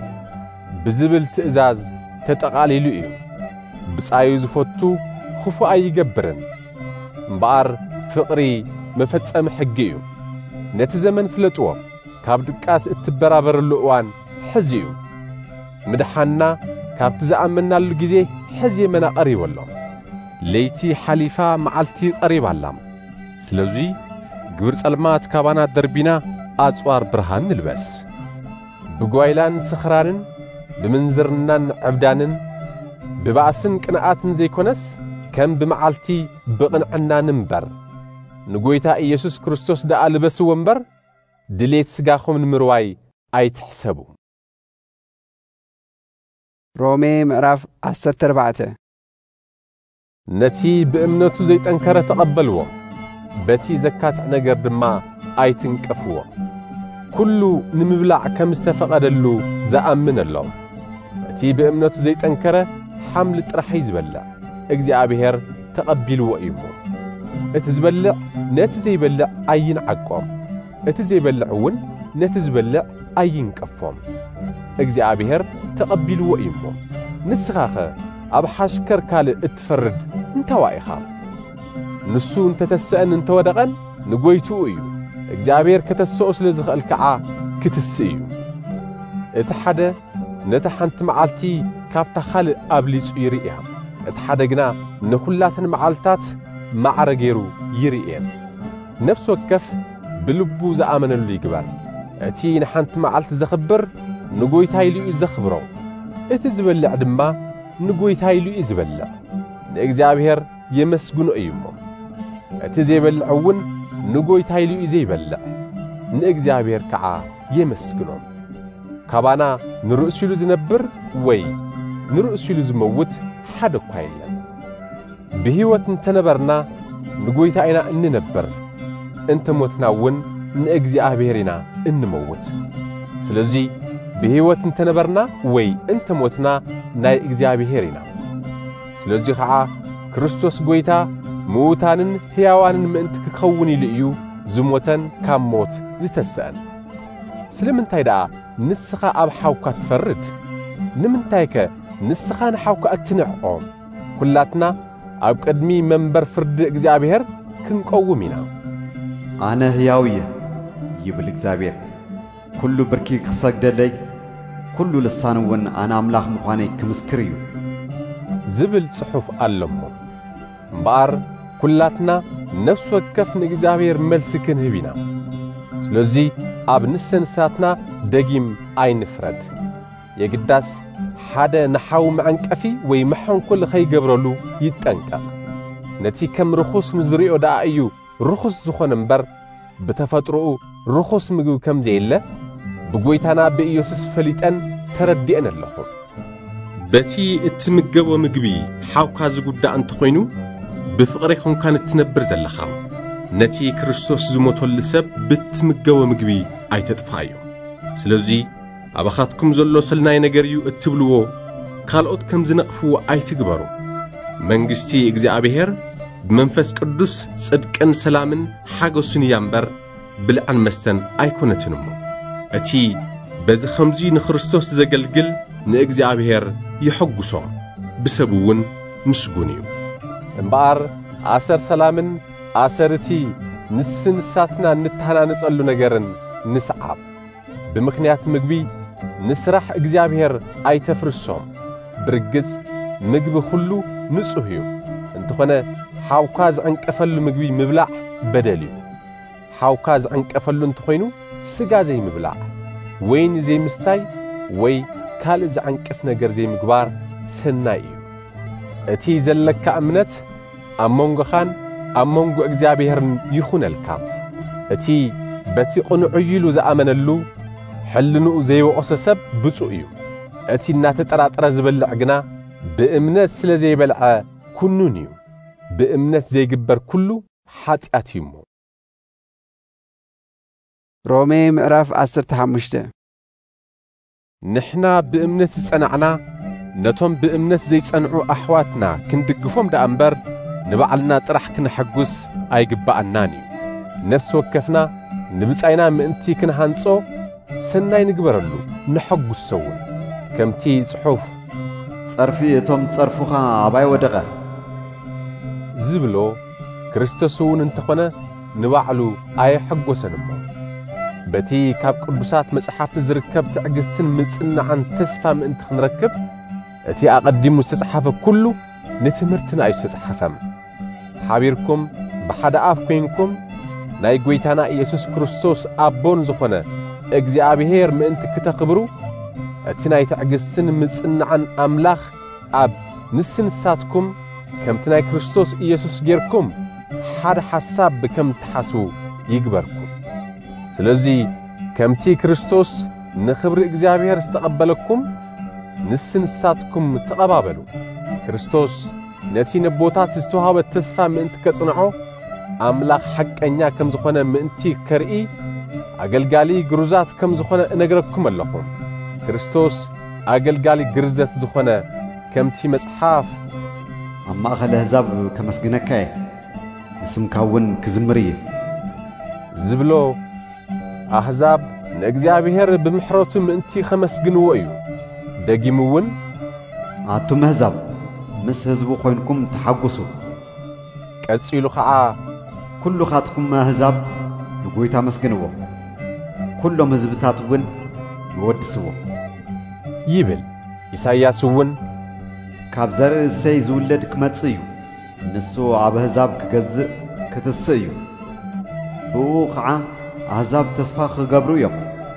ብዝብል ትእዛዝ ተጠቓሊሉ እዩ ብጻዩ ዝፈቱ ክፉእ ኣይገብርን እምበኣር ፍቕሪ መፈጸሚ ሕጊ እዩ ነቲ ዘመን ፍለጥዎ ካብ ድቃስ እትበራበረሉ እዋን ሕዚ እዩ ምድሓና ካብቲ ዝኣመናሉ ጊዜ ሕዚ የመና ቀሪበሎ ለይቲ ሓሊፋ መዓልቲ ቀሪባላ ስለዚ ግብር ጸልማት ካባና ደርቢና ኣጽዋር ብርሃን ንልበስ ብጓይላን ስኽራንን ብምንዝርናን ዕብዳንን ብባእስን ቅንኣትን ዘይኮነስ ከም ብመዓልቲ ብቕንዕና ንምበር ንጎይታ ኢየሱስ ክርስቶስ ደኣ ልበስዎ እምበር ድሌት ስጋኹም ንምርዋይ ኣይትሕሰቡ ሮሜ ምዕራፍ ዓሰርተ ኣርባዕተ ነቲ ብእምነቱ ዘይጠንከረ ተቐበልዎ በቲ ዘካትዕ ነገር ድማ ኣይትንቀፍዎ ኩሉ ንምብላዕ ከም ዝተፈቐደሉ ዝኣምን ኣሎ እቲ ብእምነቱ ዘይጠንከረ ሓምሊ ጥራሕ ዝበልዕ እግዚአብሔር ተቐቢልዎ እዩ እቲ ዝበልዕ ነቲ ዘይበልዕ ኣይንዓቆም እቲ ዘይበልዕ እውን ነቲ ዝበልዕ ኣይንቀፎም እግዚአብሔር ተቐቢልዎ እዩ ንስኻኸ ኣብ ሓሽከር ካልእ እትፈርድ እንተዋኢኻ ንሱ እንተተሰአን እንተወደቐን ንጎይቱ እዩ እግዚአብሔር ከተሰኦስ ለዝኽእል ከዓ ክትስእዩ እቲ ሓደ ነታ ሓንቲ መዓልቲ ካብታ ካልእ ኣብሊጹ ይርኢያ እቲ ሓደ ግና ንኹላተን መዓልታት ማዕረ ገይሩ ይርኢየን ነፍስ ወከፍ ብልቡ ዝኣመነሉ ይግበር እቲ ንሓንቲ መዓልቲ ዘኽብር ንጎይታ ኢሉ እዩ ዘኽብሮ እቲ ዝበልዕ ድማ ንጎይታ ኢሉ እዩ ዝበልዕ ንእግዚአብሔር የመስግኖ እዩ እሞ እቲ ዘይበልዕ እውን ንጎይታ ኢሉ እዩ ዘይበልዕ ንእግዚአብሔር ከዓ የመስግኖ ካባና ንርእሱ ኢሉ ዝነብር ወይ ንርእሱ ኢሉ ዝመውት ሓደ እኳ የለን ብህይወት እንተነበርና ንጎይታ ኢና እንነብር እንተሞትና እውን ንእግዚአብሔር ኢና እንመውት ስለዚ ብህይወት እንተነበርና ወይ እንተሞትና ናይ እግዚአብሔር ኢና ስለዚ ከዓ ክርስቶስ ጎይታ ምውታንን ሕያዋንን ምእንቲ ክኸውን ኢሉ እዩ ዝሞተን ካብ ሞት ዝተስአን ስለምንታይ ደኣ ንስኻ ኣብ ሓውካ ትፈርድ ንምንታይከ ንስኻ ንሓውካ እትንዕቆ ኩላትና ኣብ ቅድሚ መንበር ፍርዲ እግዚአብሔር ክንቆውም ኢና ኣነ ሕያው እየ ይብል እግዚአብሔር ኩሉ ብርኪ ክሰግደለይ ኩሉ ልሳን እውን ኣነ ኣምላኽ ምዃነይ ክምስክር እዩ ዝብል ጽሑፍ ኣለሞ እምበኣር ኩላትና ነፍስ ወከፍ ንእግዚአብሔር መልሲ ክንህብ ኢና ስለዚ ኣብ ንሰንሳትና ደጊም ኣይንፍረድ የግዳስ ሓደ ንሓው መዐንቀፊ ወይ መሐንኮል ኸይገብረሉ ይጠንቀቕ ነቲ ከም ርኹስ ንዝሪኦ ደኣ እዩ ርኹስ ዝኾነ እምበር ብተፈጥሮኡ ርኹስ ምግቢ ከም ዘየለ ብጎይታና ብኢየሱስ ፈሊጠን ተረዲአን ኣለኹ በቲ እትምገቦ ምግቢ ሓውካ ዝጉዳእ እንተኾይኑ ብፍቕሪ ኮንካን እትነብር ዘለኻ ነቲ ክርስቶስ ዝሞተሉ ሰብ ብትምገቦ ምግቢ ኣይተጥፋዩ ስለዚ ኣባኻትኩም ዘሎ ሰልናይ ነገር እዩ እትብልዎ ካልኦት ከም ዝነቕፍዎ ኣይትግበሩ መንግስቲ እግዚአብሔር ብመንፈስ ቅዱስ ጽድቅን ሰላምን ሓጎስን እያ እምበር ብልዓን መስተን ኣይኮነትን እሞ እቲ በዚ ኸምዚ ንክርስቶስ ዘገልግል ንእግዚአብሔር ይሐጉሶ ብሰብ እውን ምስጉን እዩ እምበኣር ኣሰር ሰላምን ኣሰርቲ ንስንሳትና ንተሃናነጸሉ ነገርን ንስዓብ ብምኽንያት ምግቢ ንስራሕ እግዚአብሔር ኣይተፍርሶም ብርግጽ ምግቢ ሁሉ ንጹህ እዩ እንተኾነ ሓውካ ዝዕንቀፈሉ ምግቢ ምብላዕ በደል እዩ ሓውካ ዝዕንቀፈሉ እንተኾይኑ ስጋ ዘይምብላዕ ወይን ዘይምስታይ ወይ ካልእ ዝዕንቅፍ ነገር ዘይምግባር ሰናይ እዩ እቲ ዘለካ እምነት ኣብ መንጎኻን ኣብ መንጎ እግዚአብሔርን ይኹነልካ እቲ በቲ ቕኑዕ ኢሉ ዝኣመነሉ ሕልንኡ ዘይወቐሰ ሰብ ብፁዕ እዩ እቲ እናተጠራጠረ ዝበልዕ ግና ብእምነት ስለ ዘይበልዐ ኩኑን እዩ ብእምነት ዘይግበር ኩሉ ኃጢአት እዩ እሞ ሮሜ ምዕራፍ ዓሰርተ ሓሙሽተ ንሕና ብእምነት ዝጸናዕና ነቶም ብእምነት ዘይጸንዑ ኣሕዋትና ክንድግፎም ደኣ እምበር ንባዕልና ጥራሕ ክንሐጉስ ኣይግባአናን እዩ ነፍሲ ወከፍና ንብጻይና ምእንቲ ክንሃንጾ ሰናይ ንግበረሉ ንሐጉስ ሰውን ከምቲ ጽሑፍ ጸርፊ እቶም ጸርፉኻ ኣባይ ወደቐ ዝብሎ ክርስቶስ እውን እንተኾነ ንባዕሉ ኣይሐጎሰን እሞ በቲ ካብ ቅዱሳት መጽሓፍቲ ዝርከብ ትዕግስትን ምጽናዕን ተስፋ ምእንቲ ክንረክብ እቲ ኣቐዲሙ ዝተጽሓፈ ኩሉ ንትምህርትና እዩ ዝተጽሓፈም ሓቢርኩም ብሓደ ኣፍ ኮይንኩም ናይ ጐይታና ኢየሱስ ክርስቶስ ኣቦን ዝኾነ እግዚአብሔር ምእንቲ ክተኽብሩ እቲ ናይ ትዕግስትን ምጽናዕን ኣምላኽ ኣብ ንስንሳትኩም ከምቲ ናይ ክርስቶስ ኢየሱስ ጌርኩም ሓደ ሓሳብ ብከም ትሓስቡ ይግበርኩም ስለዚ ከምቲ ክርስቶስ ንኽብሪ እግዚአብሔር ዝተቐበለኩም ንስንሳትኩም ተቐባበሉ ክርስቶስ ነቲ ንቦታት ዝተዋሃበ ተስፋ ምእንቲ ከጽንዖ ኣምላኽ ሓቀኛ ከም ዝኾነ ምእንቲ ከርኢ ኣገልጋሊ ግሩዛት ከም ዝኾነ እነግረኩም ኣለኹም ክርስቶስ ኣገልጋሊ ግርዘት ዝኾነ ከምቲ መጽሓፍ ኣብ ማእኸል ኣሕዛብ ከመስግነካ እየ ንስምካ እውን ክዝምር እየ ዝብሎ ኣሕዛብ ንእግዚአብሔር ብምሕረቱ ምእንቲ ኸመስግንዎ እዩ ደጊሙ እውን ኣቱም ኣሕዛብ ምስ ህዝቡ ኾይንኩም ተሓጕሱ ቀጺሉ ኸዓ ኩሉ ኻትኩም ኣሕዛብ ንጎይታ መስግንዎ ኩሎም ህዝብታት እውን ይወድስዎ ይብል ኢሳይያስ እውን ካብ ዘርኢ እሰይ ዝውለድ ክመጽእ እዩ ንሱ ኣብ ኣሕዛብ ክገዝእ ክትስእ እዩ ብኡ ኸዓ ኣሕዛብ ተስፋ ክገብሩ እዮም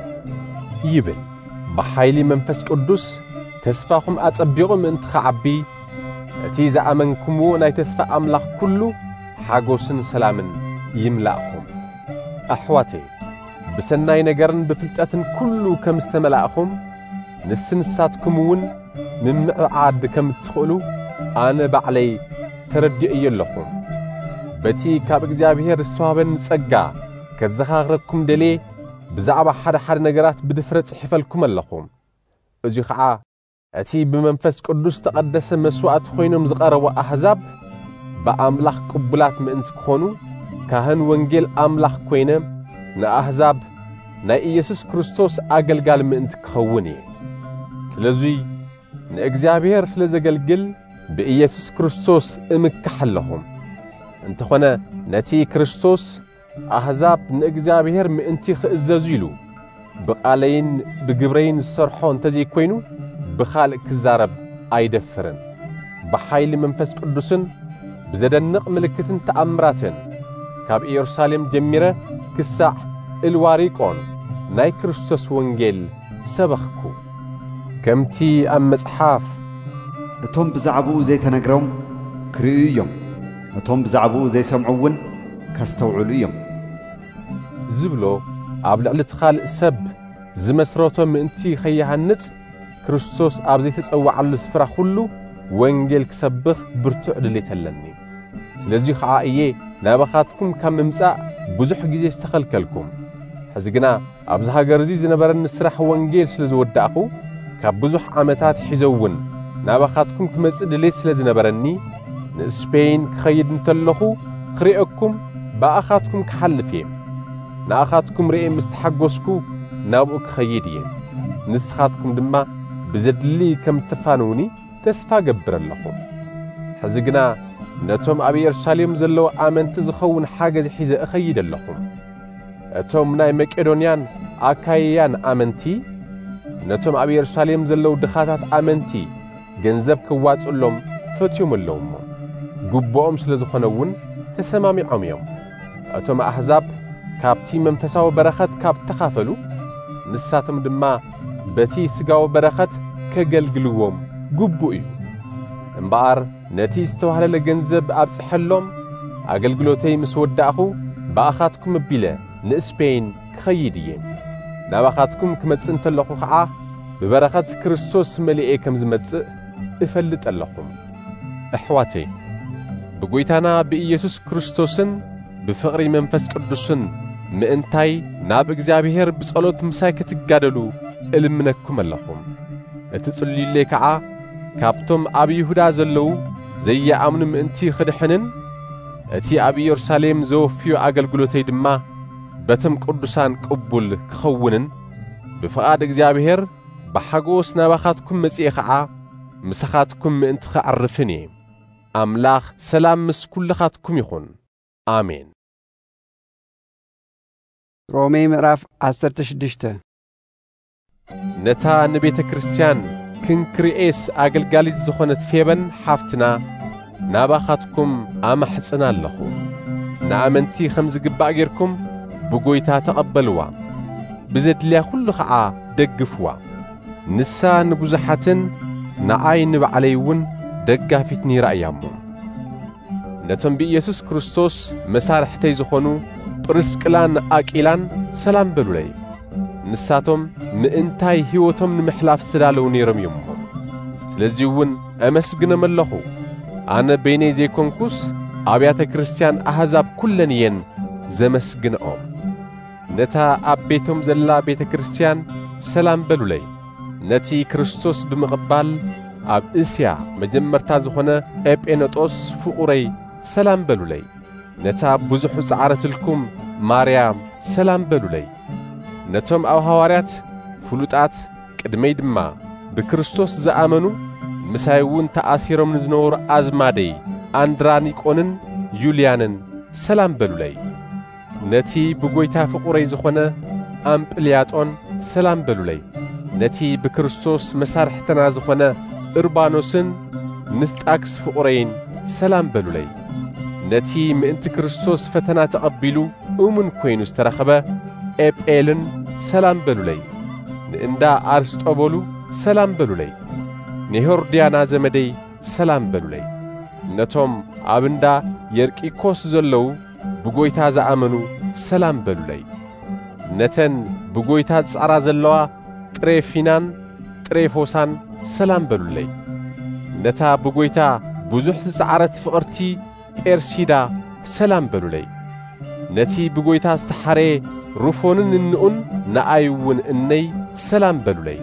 ይብል ብሓይሊ መንፈስ ቅዱስ ተስፋኹም ኣጸቢቑ ምእንቲ ኸዓቢ እቲ ዝኣመንኩምዎ ናይ ተስፋ ኣምላኽ ኩሉ ሓጎስን ሰላምን ይምላእኹም ኣሕዋተይ ብሰናይ ነገርን ብፍልጠትን ኩሉ ከም ዝተመላእኹም ንስንሳትኩም እውን ምምዕዓድ ከም እትኽእሉ ኣነ ባዕለይ ተረዲእየ ኣለኹም በቲ ካብ እግዚኣብሔር ዝተዋህበን ጸጋ ከዘኻኽረኩም ደልየ ብዛዕባ ሓደ ሓደ ነገራት ብድፍረት ጽሒፈልኩም ኣለኹም እዙይ ኸዓ እቲ ብመንፈስ ቅዱስ ተቐደሰ መስዋዕት ኾይኖም ዝቐረቡ ኣሕዛብ ብኣምላኽ ቅቡላት ምእንቲ ክኾኑ ካህን ወንጌል ኣምላኽ ኮይነ ንኣሕዛብ ናይ ኢየሱስ ክርስቶስ ኣገልጋሊ ምእንቲ ክኸውን እየ ስለዙይ ንእግዚኣብሔር ስለ ዘገልግል ብኢየሱስ ክርስቶስ እምካሕ ኣለኹም እንተኾነ ነቲ ክርስቶስ ኣሕዛብ ንእግዚኣብሔር ምእንቲ ክእዘዙ ኢሉ ብቓለይን ብግብረይን ዝሰርሖ እንተዘይኮይኑ ብኻልእ ክዛረብ ኣይደፍርን ብሓይሊ መንፈስ ቅዱስን ብዘደንቕ ምልክትን ተኣምራትን ካብ ኢየሩሳሌም ጀሚረ ክሳዕ ኢልዋሪቆን ናይ ክርስቶስ ወንጌል ሰበኽኩ ከምቲ ኣብ መጽሓፍ እቶም ብዛዕባኡ ዘይተነግሮም ክርእዩ እዮም እቶም ብዛዕባኡ ዘይሰምዑ እውን ከስተውዕሉ እዮም ዝብሎ ኣብ ልዕሊ እቲ ኻልእ ሰብ ዝመስረቶ ምእንቲ ኸይሃንጽ ክርስቶስ ኣብ ዘይተጸዋዓሉ ስፍራ ኩሉ ወንጌል ክሰብኽ ብርቱዕ ድሌት ኣለኒ ስለዚ ኸዓ እየ ናባኻትኩም ካብ ምምጻእ ብዙሕ ጊዜ ዝተኸልከልኩም ሕዚ ግና ኣብዚ ሃገር እዙይ ዝነበረኒ ስራሕ ወንጌል ስለ ዝወዳእኹ ካብ ብዙሕ ዓመታት ሒዘውን ናባኻትኩም ክመጽእ ድሌት ስለ ዝነበረኒ ንስፔን ክኸይድ እንተለኹ ክሪአኩም ብኣኻትኩም ክሓልፍ እየ ንኣኻትኩም ርኤ ምስ ተሓጐስኩ ናብኡ ክኸይድ እየ ንስኻትኩም ድማ ብዘድሊ ከም እትፋንውኒ ተስፋ ገብር ኣለኹ ሕዚ ግና ነቶም ኣብ ኢየሩሳሌም ዘለዉ ኣመንቲ ዝኸውን ሓገዝ ሒዘ እኸይድ ኣለኹም እቶም ናይ መቄዶንያን ኣካይያን ኣመንቲ ነቶም ኣብ ኢየሩሳሌም ዘለዉ ድኻታት ኣመንቲ ገንዘብ ክዋጽሎም ፈትዮም ኣለዎ እሞ ጉቦኦም ስለ ዝኾነውን ተሰማሚዖም እዮም እቶም ኣሕዛብ ካብቲ መንፈሳዊ በረኸት ካብ ተኻፈሉ ንሳቶም ድማ በቲ ስጋዊ በረኸት ከገልግልዎም ጉቡእ እዩ እምበኣር ነቲ ዝተዋህለለ ገንዘብ ኣብጽሐሎም ኣገልግሎተይ ምስ ወዳእኹ ብኣኻትኩም ኣቢለ ንስፔን ክኸይድ እየ ናባኻትኩም ክመጽእ እንተለኹ ኸዓ ብበረኸት ክርስቶስ መሊኤ ከም ዝመጽእ እፈልጥ ኣለኹም ኣሕዋተይ ብጐይታና ብኢየሱስ ክርስቶስን ብፍቕሪ መንፈስ ቅዱስን ምእንታይ ናብ እግዚኣብሔር ብጸሎት ምሳይ ክትጋደሉ እልምነኩም ኣለኹም እቲ ጽልዩለይ ከዓ ካብቶም ኣብ ይሁዳ ዘለዉ ዘይኣምኑ ምእንቲ ኽድሕንን እቲ ኣብ ኢየሩሳሌም ዘወፍዩ ኣገልግሎተይ ድማ በቶም ቅዱሳን ቅቡል ክኸውንን ብፍቓድ እግዚኣብሔር ብሓጎስ ናባኻትኩም መጺአ ኸዓ ምሳኻትኩም ምእንቲ ኽዓርፍን እየ ኣምላኽ ሰላም ምስ ኩልኻትኩም ይኹን ኣሜን ሮሜ ምዕራፍ ዓሰርተ ሽዱሽተ ነታ ንቤተ ክርስቲያን ክንክርኤስ ኣገልጋሊት ዝኾነት ፌበን ሓፍትና ናባኻትኩም ኣማሕፅና ኣለኹ ንኣመንቲ ከም ዝግባእ ጌርኩም ብጐይታ ተቐበልዋ ብዘድልያ ኩሉ ኸዓ ደግፍዋ ንሳ ንብዙሓትን ንዓይ ንባዕለይ እውን ደጋፊት ነይራ እያ እሞ ነቶም ብኢየሱስ ክርስቶስ መሳርሕተይ ዝኾኑ ጵርስቅላን ኣቂላን ሰላም በሉለይ ንሳቶም ምእንታይ ሕይወቶም ንምሕላፍ ዝተዳለዉ ነይሮም እዮም እሞ ስለዚ እውን ኣመስግኖም ኣለኹ ኣነ በይነይ ዘይኮንኩስ ኣብያተ ክርስቲያን ኣሕዛብ ኩለን እየን ዘመስግንኦም ነታ ኣብ ቤቶም ዘላ ቤተ ክርስቲያን ሰላም በሉለይ ነቲ ክርስቶስ ብምቕባል ኣብ እስያ መጀመርታ ዝኾነ ኤጴነጦስ ፍቑረይ ሰላም በሉለይ ነታ ብዙሕ ፃዓረትልኩም ማርያም ሰላም በሉለይ ነቶም ኣብ ሐዋርያት ፍሉጣት ቅድመይ ድማ ብክርስቶስ ዝኣመኑ ምሳይ እውን ተኣሲሮም ንዝነበሩ ኣዝማደይ አንድራኒቆንን ዩልያንን ሰላም በሉለይ نتي بغويتا فقوري زخونه أمبلياتون سلام بلولي نتي بكريستوس مسارحتنا زخونه إربانوسن نستأكس فقورين سلام بلولي نتي مئنت كريستوس فتنا تقبلو أمن كوينو استرخبه إب إيلن سلام بلولي نإندا أرست أبولو سلام بلولي نهور ديانا زمدي سلام بلولي نتوم أبندا يركي كوس زلو بغويتا زعمنو سلام بلولي نتن بغويتا زعرا زلوا تريفينان تريفوسان سلام بلولي نتا بغويتا بزح زعرت فقرتي إرشيدا سلام بلولي نتي بغويتا استحاري رفونن النؤن نأيون إني سلام بلولي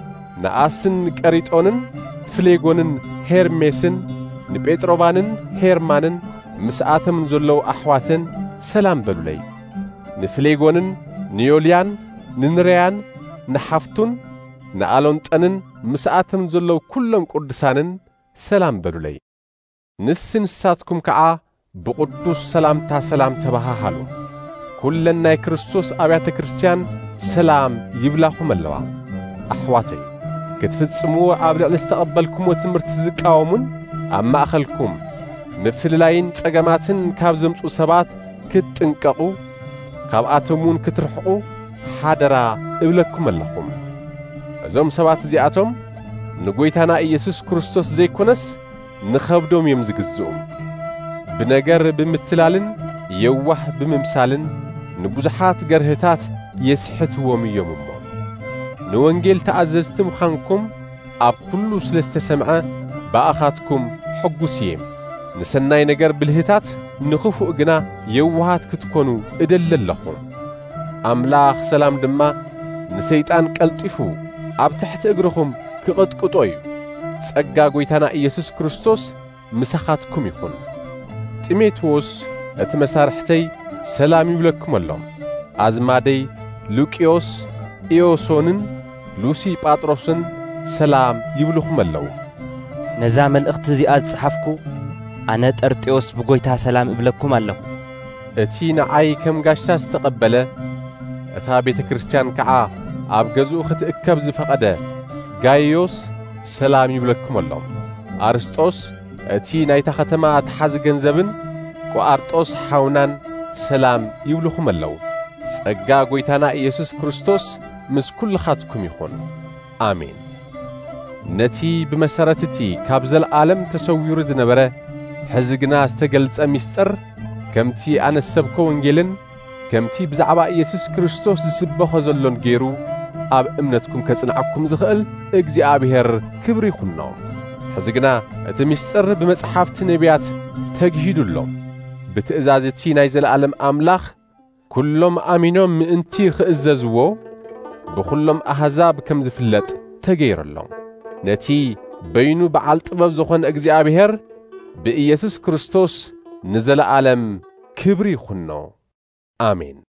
نأسن كاريتونن فليغونن هيرميسن نبيتروبانن هيرمانن مساعتم زلو أحواتن سلام بلولي نفليغونن نيوليان ننريان نحفتن نألونتنن مساعتم زلو كلهم قدسانن سلام بلولي نسن ساتكم كعا بقدوس سلام تا سلام تبها حالو كلنا كريستوس أبيات كريستيان سلام يبلاهم اللوا أحواتي كتفتصمو عبر الاستقبلكم وتمرت زقاومن أما أخلكم نفللاين تقاماتن كابزمصو سبات كتنققو كاباتمون كترحقو حادرا إبلكم اللهم أزوم سبات زياتهم نقويتانا إيسوس كريستوس زيكونس نخبدوم يمزقزوم بنجر بمتلالن يوح بممثالن نبزحات جرهتات يسحتوم يومهم نوانجيل تعززتم خانكم أب كل سلسة سمعة بأخاتكم حقوسيم نسناي نجر بالهتات نخفو إجنا يوهات كتكونوا إدل لكم أملاخ سلام دما نسيتان كالتفو أب تحت إجرهم كقد كتوي تسقى قويتانا إيسوس كريستوس مساخاتكم يكون تيميتوس اتمسارحتي سلام يبلكم اللهم أزمادي لوكيوس إيوسونن لوسي باتروسن سلام يبلكم اللهم نزام الاختزيات صحفكو أنا ترتيوس بقويتها سلام يبلكم اللهم اتينا عاي كم قاشتا استقبله اتا بيت كريستيان كعا أبقزو ختئكب زفقده غايوس سلام يبلكم اللهم أرسطوس اتي نايتا ختما تحز جنزبن قارطوس حاونان سلام يبلكم اللو صقا غويتانا إيسوس كريستوس مس كل خاتكم يكون آمين نتي بمسارتتي كابزل عالم تسوير زنبره حزقنا استقلت أميستر كمتي أنا السبكو ونجلن كمتي بزعبا إيسوس كريستوس زسبخو زلون جيرو أب امنتكم كتنعكم زخل اجزي أبهر كبري خنام حزقنا اتميستر بمصحافت نبيات تجهيد اللهم بتأزازتي نايزل عالم أملاخ كلهم آمينهم انتي خئززوو بخلهم أحزاب كم زفلت تغير اللهم نتي بينو بعال طبب زخون اجزي أبهر بإيسوس كريستوس نزل عالم كبري خنام آمين